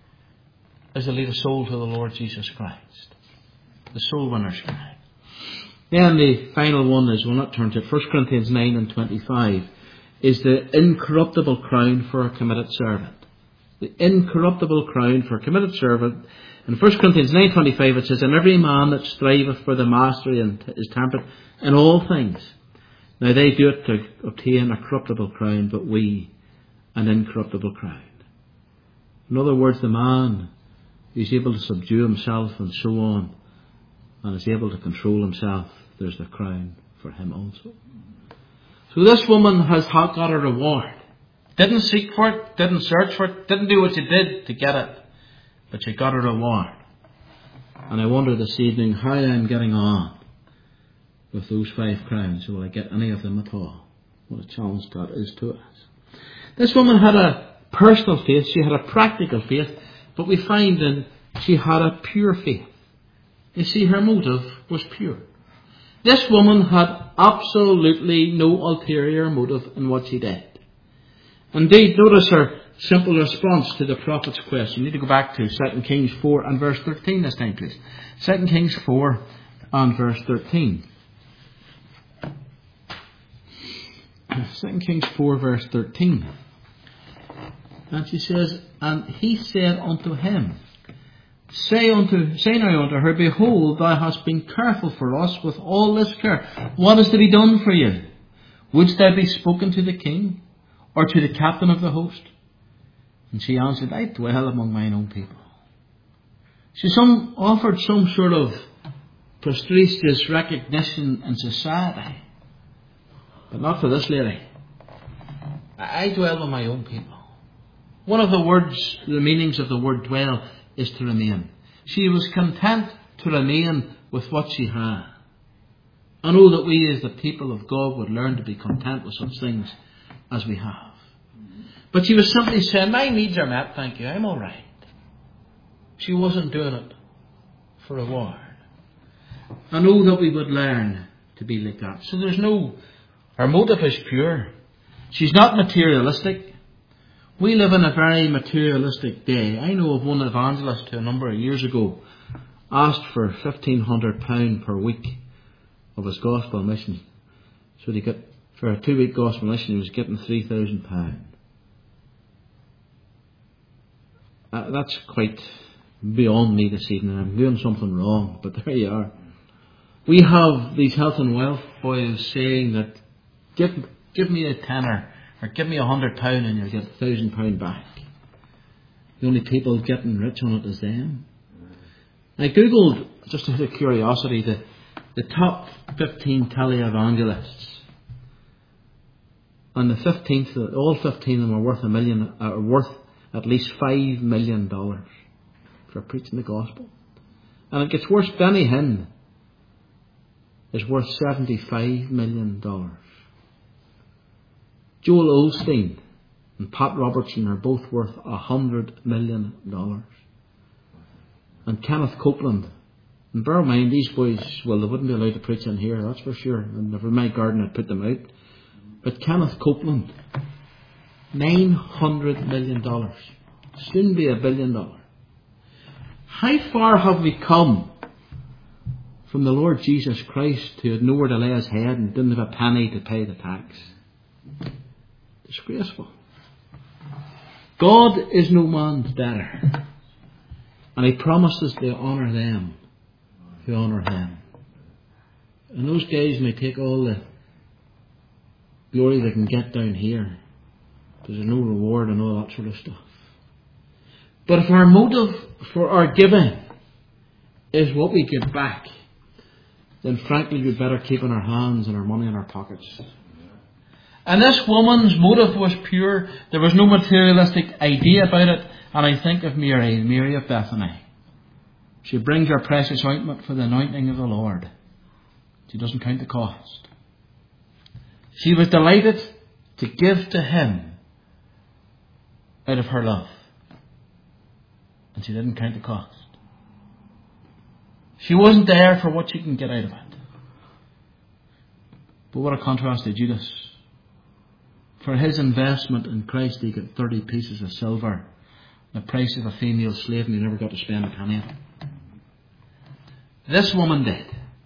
is to lead a soul to the Lord Jesus Christ. The soul winner's crown. Then the final one is, we'll not turn to it, 1 Corinthians 9 and 25, is the incorruptible crown for a committed servant. The incorruptible crown for a committed servant. In 1 Corinthians 9:25 it says, and every man that striveth for the mastery and is temperate in all things. Now they do it to obtain a corruptible crown, but we an incorruptible crown. In other words, the man who's able to subdue himself and so on, and is able to control himself, there's the crown for him also. So this woman has got a reward. Didn't seek for it, didn't search for it, didn't do what she did to get it, but she got a reward. And I wonder this evening how I'm getting on with those 5 crowns. Will I get any of them at all? What a challenge that is to us. This woman had a personal faith, she had a practical faith, but we find that she had a pure faith. You see, her motive was pure. This woman had absolutely no ulterior motive in what she did. Indeed, notice her simple response to the prophet's question. You need to go back to 2 Kings 4 and verse 13 this time, please. 2 Kings 4 and verse 13. 2 Kings 4 verse 13. And she says, and he said unto him, Say now unto her, behold, thou hast been careful for us with all this care. What is to be done for you? Wouldst thou be spoken to the king, or to the captain of the host? And she answered, I dwell among mine own people. She offered some sort of prestigious recognition in society, but not for this lady. I dwell with my own people. One of the words, the meanings of the word dwell, is to remain. She was content to remain with what she had. I know that we as the people of God would learn to be content with such things as we have. But she was simply saying, my needs are met, thank you, I'm all right. She wasn't doing it for reward. I know that we would learn to be like that. So her motive is pure. She's not materialistic. We live in a very materialistic day. I know of one evangelist who a number of years ago asked for £1,500 per week of his gospel mission. So he got, for a 2-week gospel mission, he was getting £3,000. That's quite beyond me this evening. I'm doing something wrong, but there you are. We have these health and wealth boys saying that give me a tenner or give me £100 and you'll get £1,000 back. The only people getting rich on it is them. I googled, just out of curiosity, the top 15 televangelists, and the 15th, all 15 of them are worth at least $5 million for preaching the gospel. And it gets worse. Benny Hinn is worth $75 million. Joel Osteen and Pat Robertson are both worth $100 million. And Kenneth Copeland, and bear in mind, these boys, well, they wouldn't be allowed to preach in here, that's for sure, and if my garden had put them out. But Kenneth Copeland, $900 million, soon be $1 billion. How far have we come from the Lord Jesus Christ, who had nowhere to lay his head and didn't have a penny to pay the tax? Disgraceful. God is no man's debtor, and he promises to honour them who honour him. And those guys may take all the glory they can get down here, because there's no reward and all that sort of stuff. But if our motive for our giving is what we give back, then frankly we'd better keep in our hands and our money in our pockets. And this woman's motive was pure. There was no materialistic idea about it. And I think of Mary of Bethany. She brings her precious ointment for the anointing of the Lord. She doesn't count the cost. She was delighted to give to him out of her love. And she didn't count the cost. She wasn't there for what she can get out of it. But what a contrast to Judas. For his investment in Christ, he got 30 pieces of silver, the price of a female slave, and he never got to spend a penny. This woman did.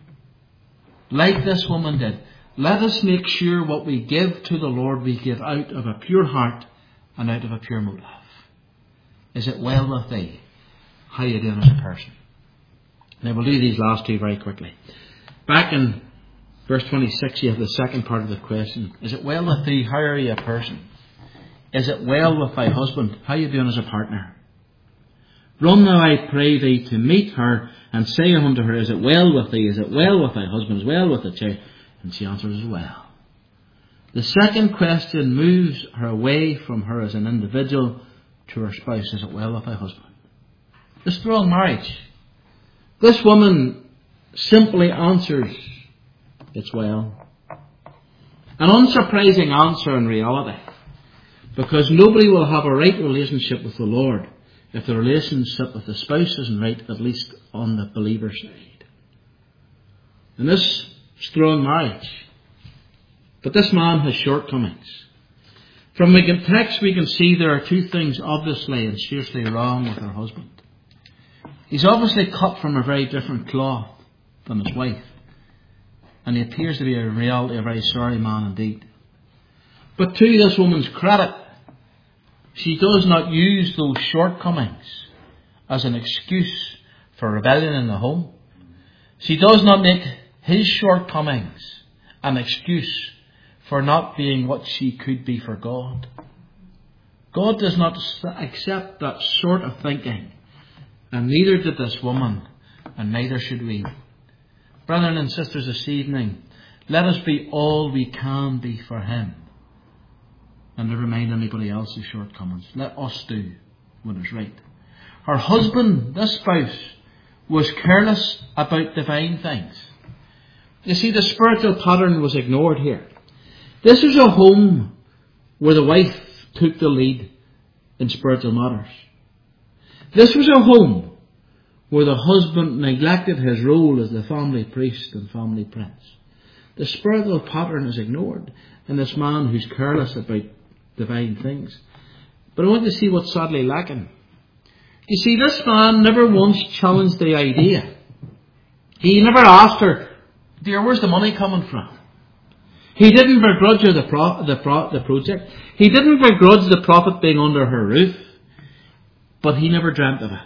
Like this woman did. Let us make sure what we give to the Lord, we give out of a pure heart and out of a pure motive. Is it well with thee? How are you doing as a person? Now we'll do these last two very quickly. Back in verse 26, you have the second part of the question. Is it well with thee? How are you a person? Is it well with thy husband? How are you doing as a partner? Run now, I pray thee, to meet her, and say unto her, is it well with thee? Is it well with thy husband? Is it well with the child? And she answers, well. The second question moves her away from her as an individual to her spouse. Is it well with thy husband? The strong marriage. This woman simply answers, it's well. An unsurprising answer in reality, because nobody will have a right relationship with the Lord if the relationship with the spouse isn't right, at least on the believer's side. In this strong marriage, but this man has shortcomings. From the text we can see there are two things obviously and seriously wrong with her husband. He's obviously cut from a very different cloth than his wife. And he appears to be in reality a very sorry man indeed. But to this woman's credit, she does not use those shortcomings as an excuse for rebellion in the home. She does not make his shortcomings an excuse for not being what she could be for God. God does not accept that sort of thinking. And neither did this woman, and neither should we. Brethren and sisters, this evening, let us be all we can be for him, and never mind anybody else's shortcomings. Let us do what is right. Her husband, this spouse, was careless about divine things. You see, the spiritual pattern was ignored here. This is a home where the wife took the lead in spiritual matters. This was a home where the husband neglected his role as the family priest and family prince. The spiritual pattern is ignored in this man who's careless about divine things. But I want to see what's sadly lacking. You see, this man never once challenged the idea. He never asked her, dear, where's the money coming from? He didn't begrudge her the project. He didn't begrudge the prophet being under her roof. But he never dreamt of it.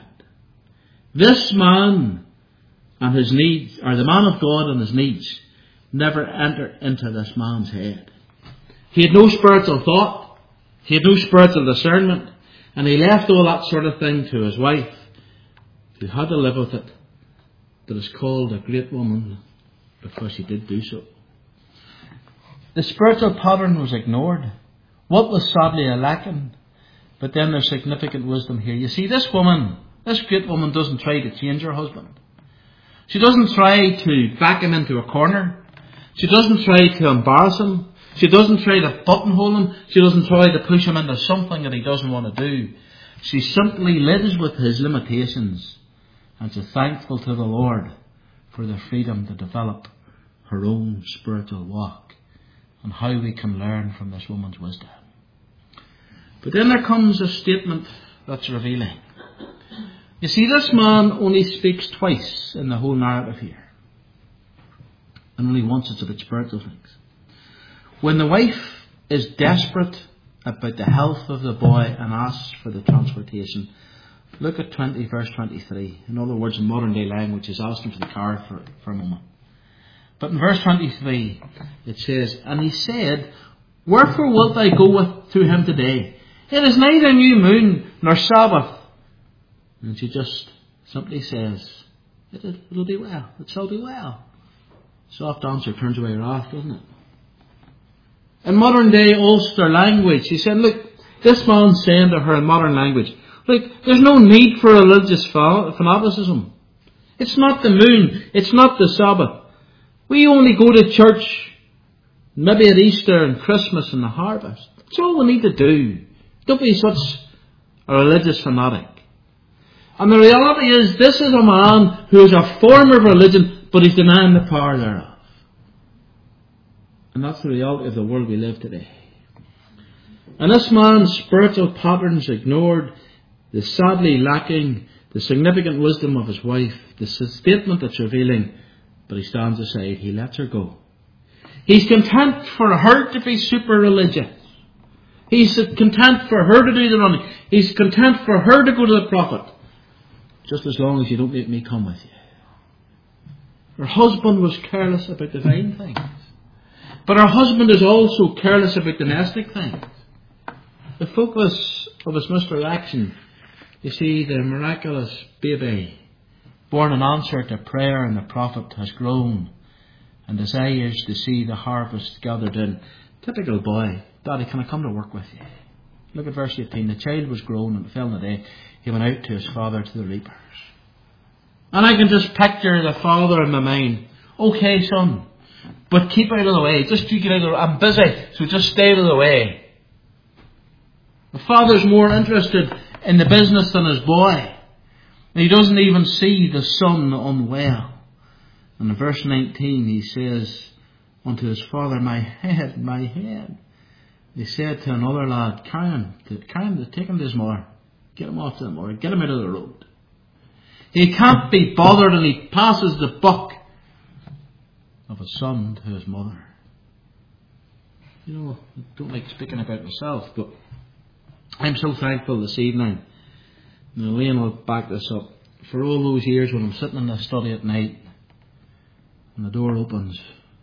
This man and his needs, or the man of God and his needs, never entered into this man's head. He had no spiritual thought. He had no spiritual discernment. And he left all that sort of thing to his wife, who had to live with it, that is called a great woman, because she did do so. The spiritual pattern was ignored. What was sadly lacking? But then there's significant wisdom here. You see, this woman, this great woman, doesn't try to change her husband. She doesn't try to back him into a corner. She doesn't try to embarrass him. She doesn't try to buttonhole him. She doesn't try to push him into something that he doesn't want to do. She simply lives with his limitations, and she's thankful to the Lord for the freedom to develop her own spiritual walk, and how we can learn from this woman's wisdom. But then there comes a statement that's revealing. You see, this man only speaks twice in the whole narrative here, and only once it's about spiritual things. When the wife is desperate about the health of the boy and asks for the transportation, look at verse 23. In other words, in modern day language, is asking for the car for a moment. But in verse 23, it says, "And he said, Wherefore wilt thou go to him today? It is neither new moon nor Sabbath." And she just simply says, It'll be well. It shall be well. Soft answer turns away wrath, doesn't it? In modern day Ulster language, he said, look, this man's saying to her in modern language, look, there's no need for religious fanaticism. It's not the moon. It's not the Sabbath. We only go to church maybe at Easter and Christmas and the harvest. That's all we need to do. Don't be such a religious fanatic. And the reality is, this is a man who is a form of religion, but he's denying the power thereof. And that's the reality of the world we live today. And this man's spiritual patterns ignored, the sadly lacking the significant wisdom of his wife, the statement that's revealing, but he stands aside, he lets her go. He's content for her to be super religious. He's content for her to do the running. He's content for her to go to the prophet. Just as long as you don't make me come with you. Her husband was careless about divine things. But her husband is also careless about domestic things. The focus of his misdirection, you see, the miraculous baby, born in answer to prayer and the prophet, has grown and desires to see the harvest gathered in. Typical boy. Daddy, can I come to work with you? Look at verse 18. The child was grown, and it fell in the day. He went out to his father to the reapers. And I can just picture the father in my mind. Okay, son, but keep out of the way. Just you get out of the way. I'm busy, so just stay out of the way. The father's more interested in the business than his boy. And he doesn't even see the son unwell. And in verse 19 he says unto his father, my head, my head. He said to another lad, carry him, take him to his mother. Get him off to the mother. Get him out of the road. He can't be bothered, and he passes the buck of his son to his mother. You know, I don't like speaking about myself, but I'm so thankful this evening. And Elaine will back this up. For all those years when I'm sitting in the study at night and the door opens,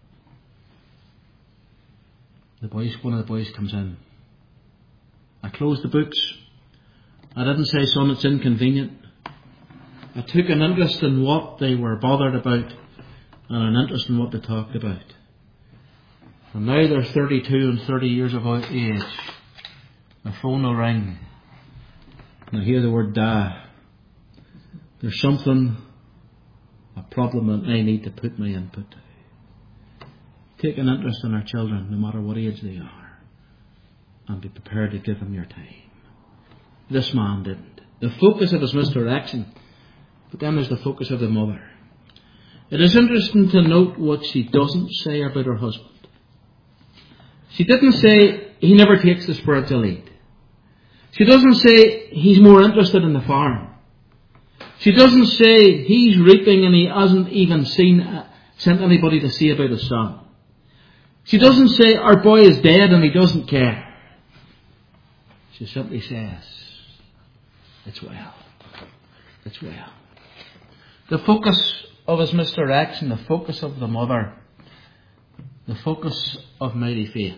one of the boys comes in. I closed the books. I didn't say, son, it's inconvenient. I took an interest in what they were bothered about and an interest in what they talked about. And now they're 32 and 30 years of age. The phone will ring. And I hear the word Dad. There's something, a problem that I need to put my input to. Take an interest in our children, no matter what age they are, and be prepared to give them your time. This man didn't. The focus of his misdirection, but then there's the focus of the mother. It is interesting to note what she doesn't say about her husband. She didn't say he never takes the spiritual lead. She doesn't say he's more interested in the farm. She doesn't say he's reaping and he hasn't even sent anybody to see about his son. She doesn't say our boy is dead and he doesn't care. She simply says, it's well. It's well. The focus of his misdirection, the focus of the mother, the focus of mighty faith.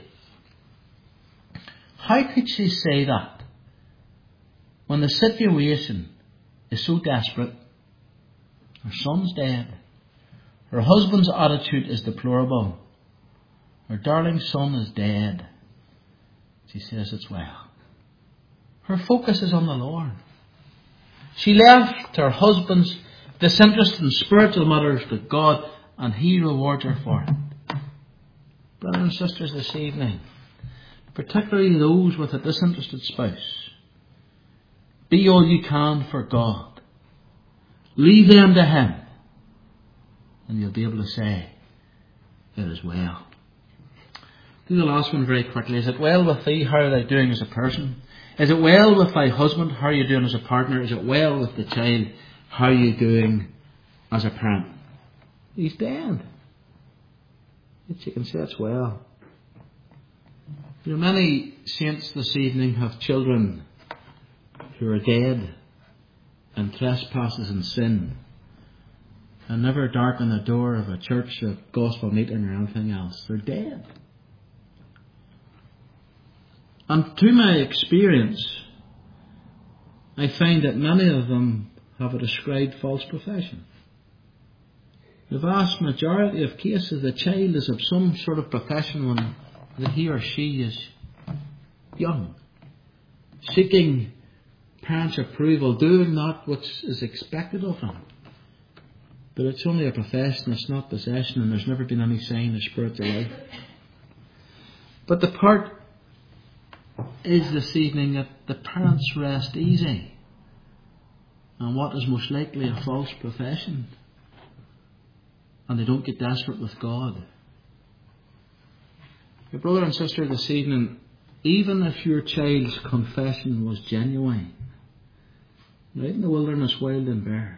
How could she say that when the situation is so desperate? Her son's dead. Her husband's attitude is deplorable. Her darling son is dead. She says it's well. Her focus is on the Lord. She left her husband's disinterest in spiritual matters to God, and He rewards her for it. Brothers and sisters, this evening, particularly those with a disinterested spouse, be all you can for God. Leave them to Him, and you'll be able to say, it is well. Do the last one very quickly. Is it well with thee? How are they doing as a person? Is it well with thy husband? How are you doing as a partner? Is it well with the child? How are you doing as a parent? He's dead. Yet you can say it's well. You know, many saints this evening have children who are dead in trespasses and sin, and never darken the door of a church, a gospel meeting or anything else. They're dead. And to my experience, I find that many of them have a described false profession. The vast majority of cases, the child is of some sort of profession when that he or she is young, seeking parents' approval, doing that which is expected of them. But it's only a profession, it's not possession, and there's never been any sign of spiritual life. But the part is this evening that the parents rest easy on what is most likely a false profession, and they don't get desperate with God. Your brother and sister this evening, even if your child's confession was genuine, right in the wilderness, wild and bare,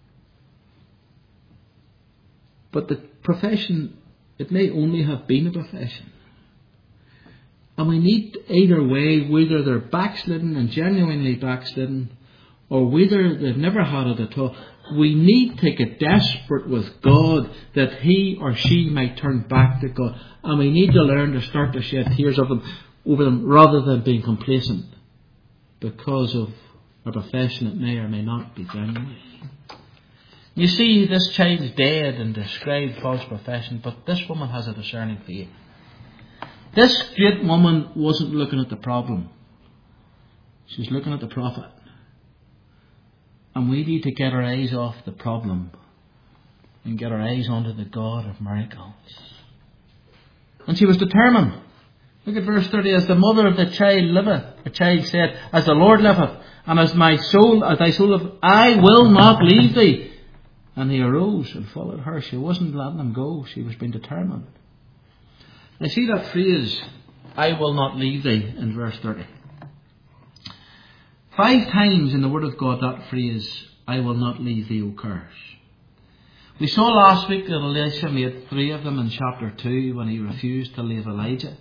but the profession, it may only have been a profession. And we need either way, whether they're backslidden and genuinely backslidden, or whether they've never had it at all, we need to get desperate with God that he or she might turn back to God. And we need to learn to start to shed tears over them rather than being complacent because of a profession that may or may not be genuine. You see, this child's dead and described false profession, but this woman has a discerning faith. This great woman wasn't looking at the problem. She was looking at the prophet. And we need to get our eyes off the problem and get our eyes onto the God of miracles. And she was determined. Look at verse 30. As the mother of the child liveth, the child said, as the Lord liveth, and as my soul, as thy soul liveth, I will not leave thee. And he arose and followed her. She wasn't letting him go. She was being determined. I see that phrase, I will not leave thee, in verse 30. 5 times in the Word of God that phrase, I will not leave thee, occurs. We saw last week that Elisha made 3 of them in chapter 2 when he refused to leave Elijah.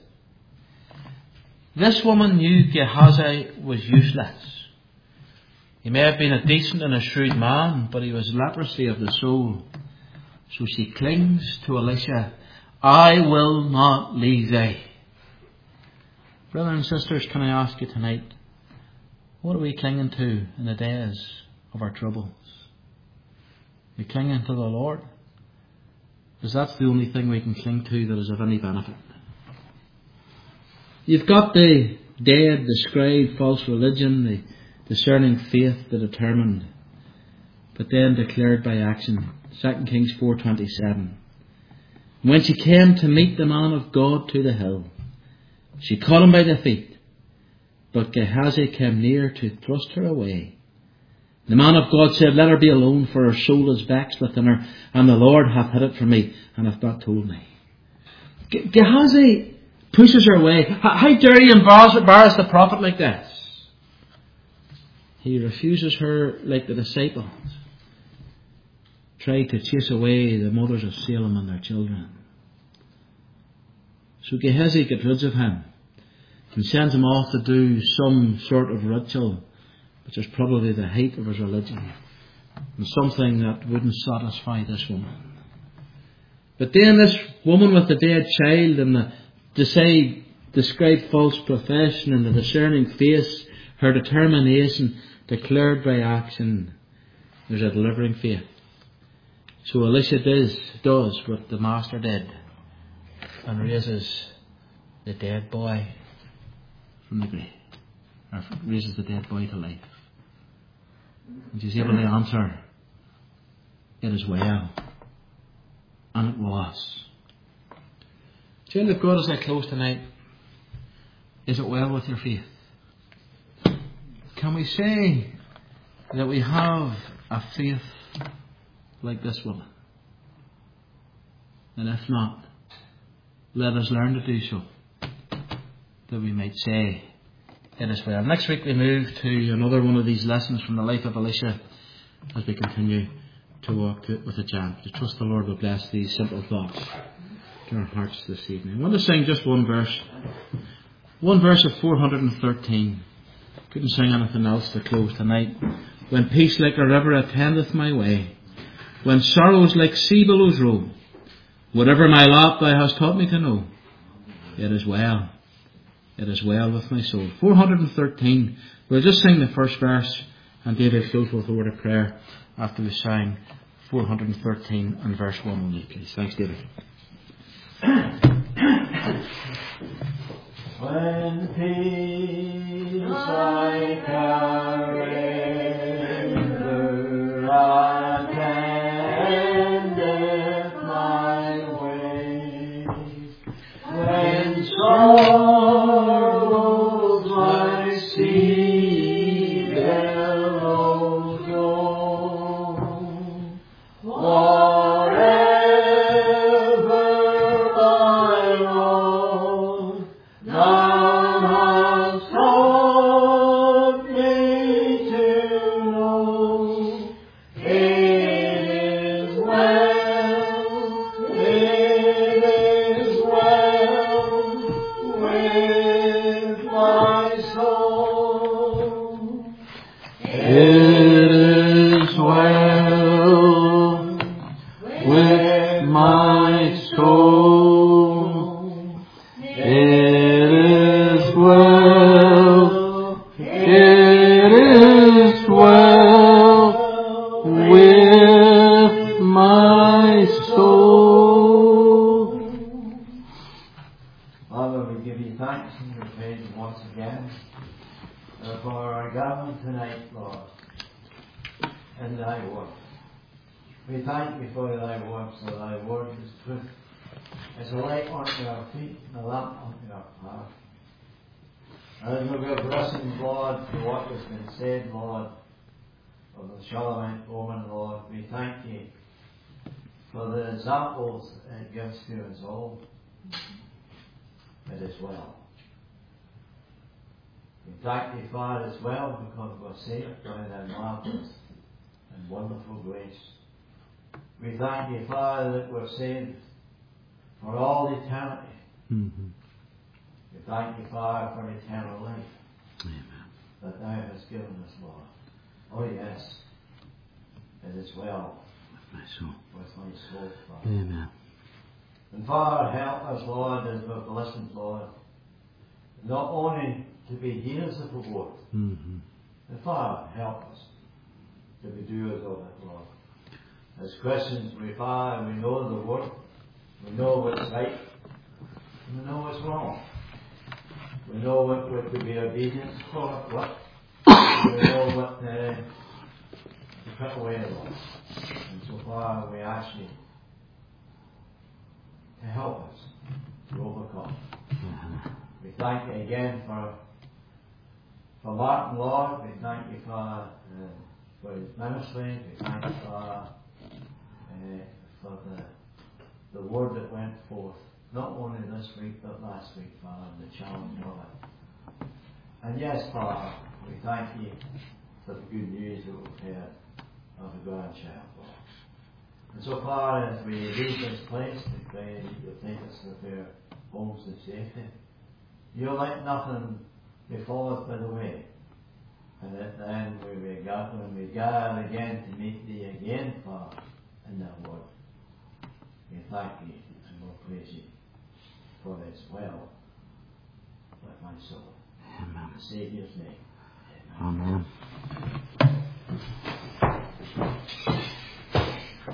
This woman knew Gehazi was useless. He may have been a decent and a shrewd man, but he was leprosy of the soul. So she clings to Elisha, I will not leave thee. Brothers and sisters, can I ask you tonight, what are we clinging to in the days of our troubles? Are we clinging to the Lord? Because that's the only thing we can cling to that is of any benefit. You've got the dead, described false religion, the discerning faith, the determined, but then declared by action. 2 Kings 4:27. When she came to meet the man of God to the hill, she caught him by the feet, but Gehazi came near to thrust her away. The man of God said, let her be alone, for her soul is vexed within her, and the Lord hath hid it from me, and hath not told me. Gehazi pushes her away. How dare you embarrass the prophet like this? He refuses her like the disciples tried to chase away the mothers of Salem and their children. So Gehazi gets rid of him and sends him off to do some sort of ritual, which is probably the height of his religion, and something that wouldn't satisfy this woman. But then this woman with the dead child and the described false profession and the discerning face, her determination declared by action, there's a delivering faith. So Elisha does what the master did and raises the dead boy from the grave, or raises the dead boy to life. And she's able to answer, it is well. And it was. Child of God, as I close tonight, is it well with your faith? Can we say that we have a faith like this woman? And if not, let us learn to do so, that we might say it is well. Next week we move to another one of these lessons from the life of Elisha as we continue to walk with a giant. To trust the Lord will bless these simple thoughts in our hearts this evening. I want to sing just one verse of 413. Couldn't sing anything else to close tonight. When peace like a river attendeth my way, when sorrows like sea billows roll, whatever my lot thou hast taught me to know, it is well. It is well with my soul. 413. We'll just sing the first verse and David will close with a word of prayer after we sing 413 and verse 1 only, please. Thanks, David. When peace like a river attendeth my way, when sorrows like sea billows roll, whatever my road, thou hast taught me to know. It is well with my soul. It is well with my soul. It is well with my soul. Father, we give you thanks and we praise you once again for our gathering tonight, Lord, in thy word. We thank you for thy word, so thy word is truth. It's a light unto our feet and a lamp unto our path. And we give blessings, Lord, for what has been said, Lord, of the Shulamite woman, Lord. We thank you for the examples it gives to us all. It is well. We thank you, Father, as well, because we're saved by thy marvelous and wonderful grace. We thank you, Father, that we're saved for all eternity. Mm-hmm. We thank you, Father, for eternal life. Amen. That thou hast given us, Lord. Oh yes, it is well With my soul. with my soul, Father. Amen. And Father, help us, Lord, as we've listened, Lord, not only to be hearers of the word, Mm-hmm. but Father, help us to be doers of it, Lord. As Christians, Father, we know the word, we know what's right, and we know what's wrong. We know what to be obedient for, what we know what to put away, Lord. And so far, we ask you to help us to overcome. Mm-hmm. We thank you again for Martin, Lord. We thank you for his ministry. We thank you for the word that went forth, not only this week but last week, Father, the challenge of it. And yes, Father, we thank you for the good news that we've heard of the grandchild, Lord. And so far as we leave this place, we pray that you'll take us to their homes in safety. You'll let nothing befall us by the way. And that then when we gather again to meet thee again, Father, in that word, we thank you and we'll praise you for this well with my soul. Amen. In the Saviour's name. Amen. Amen.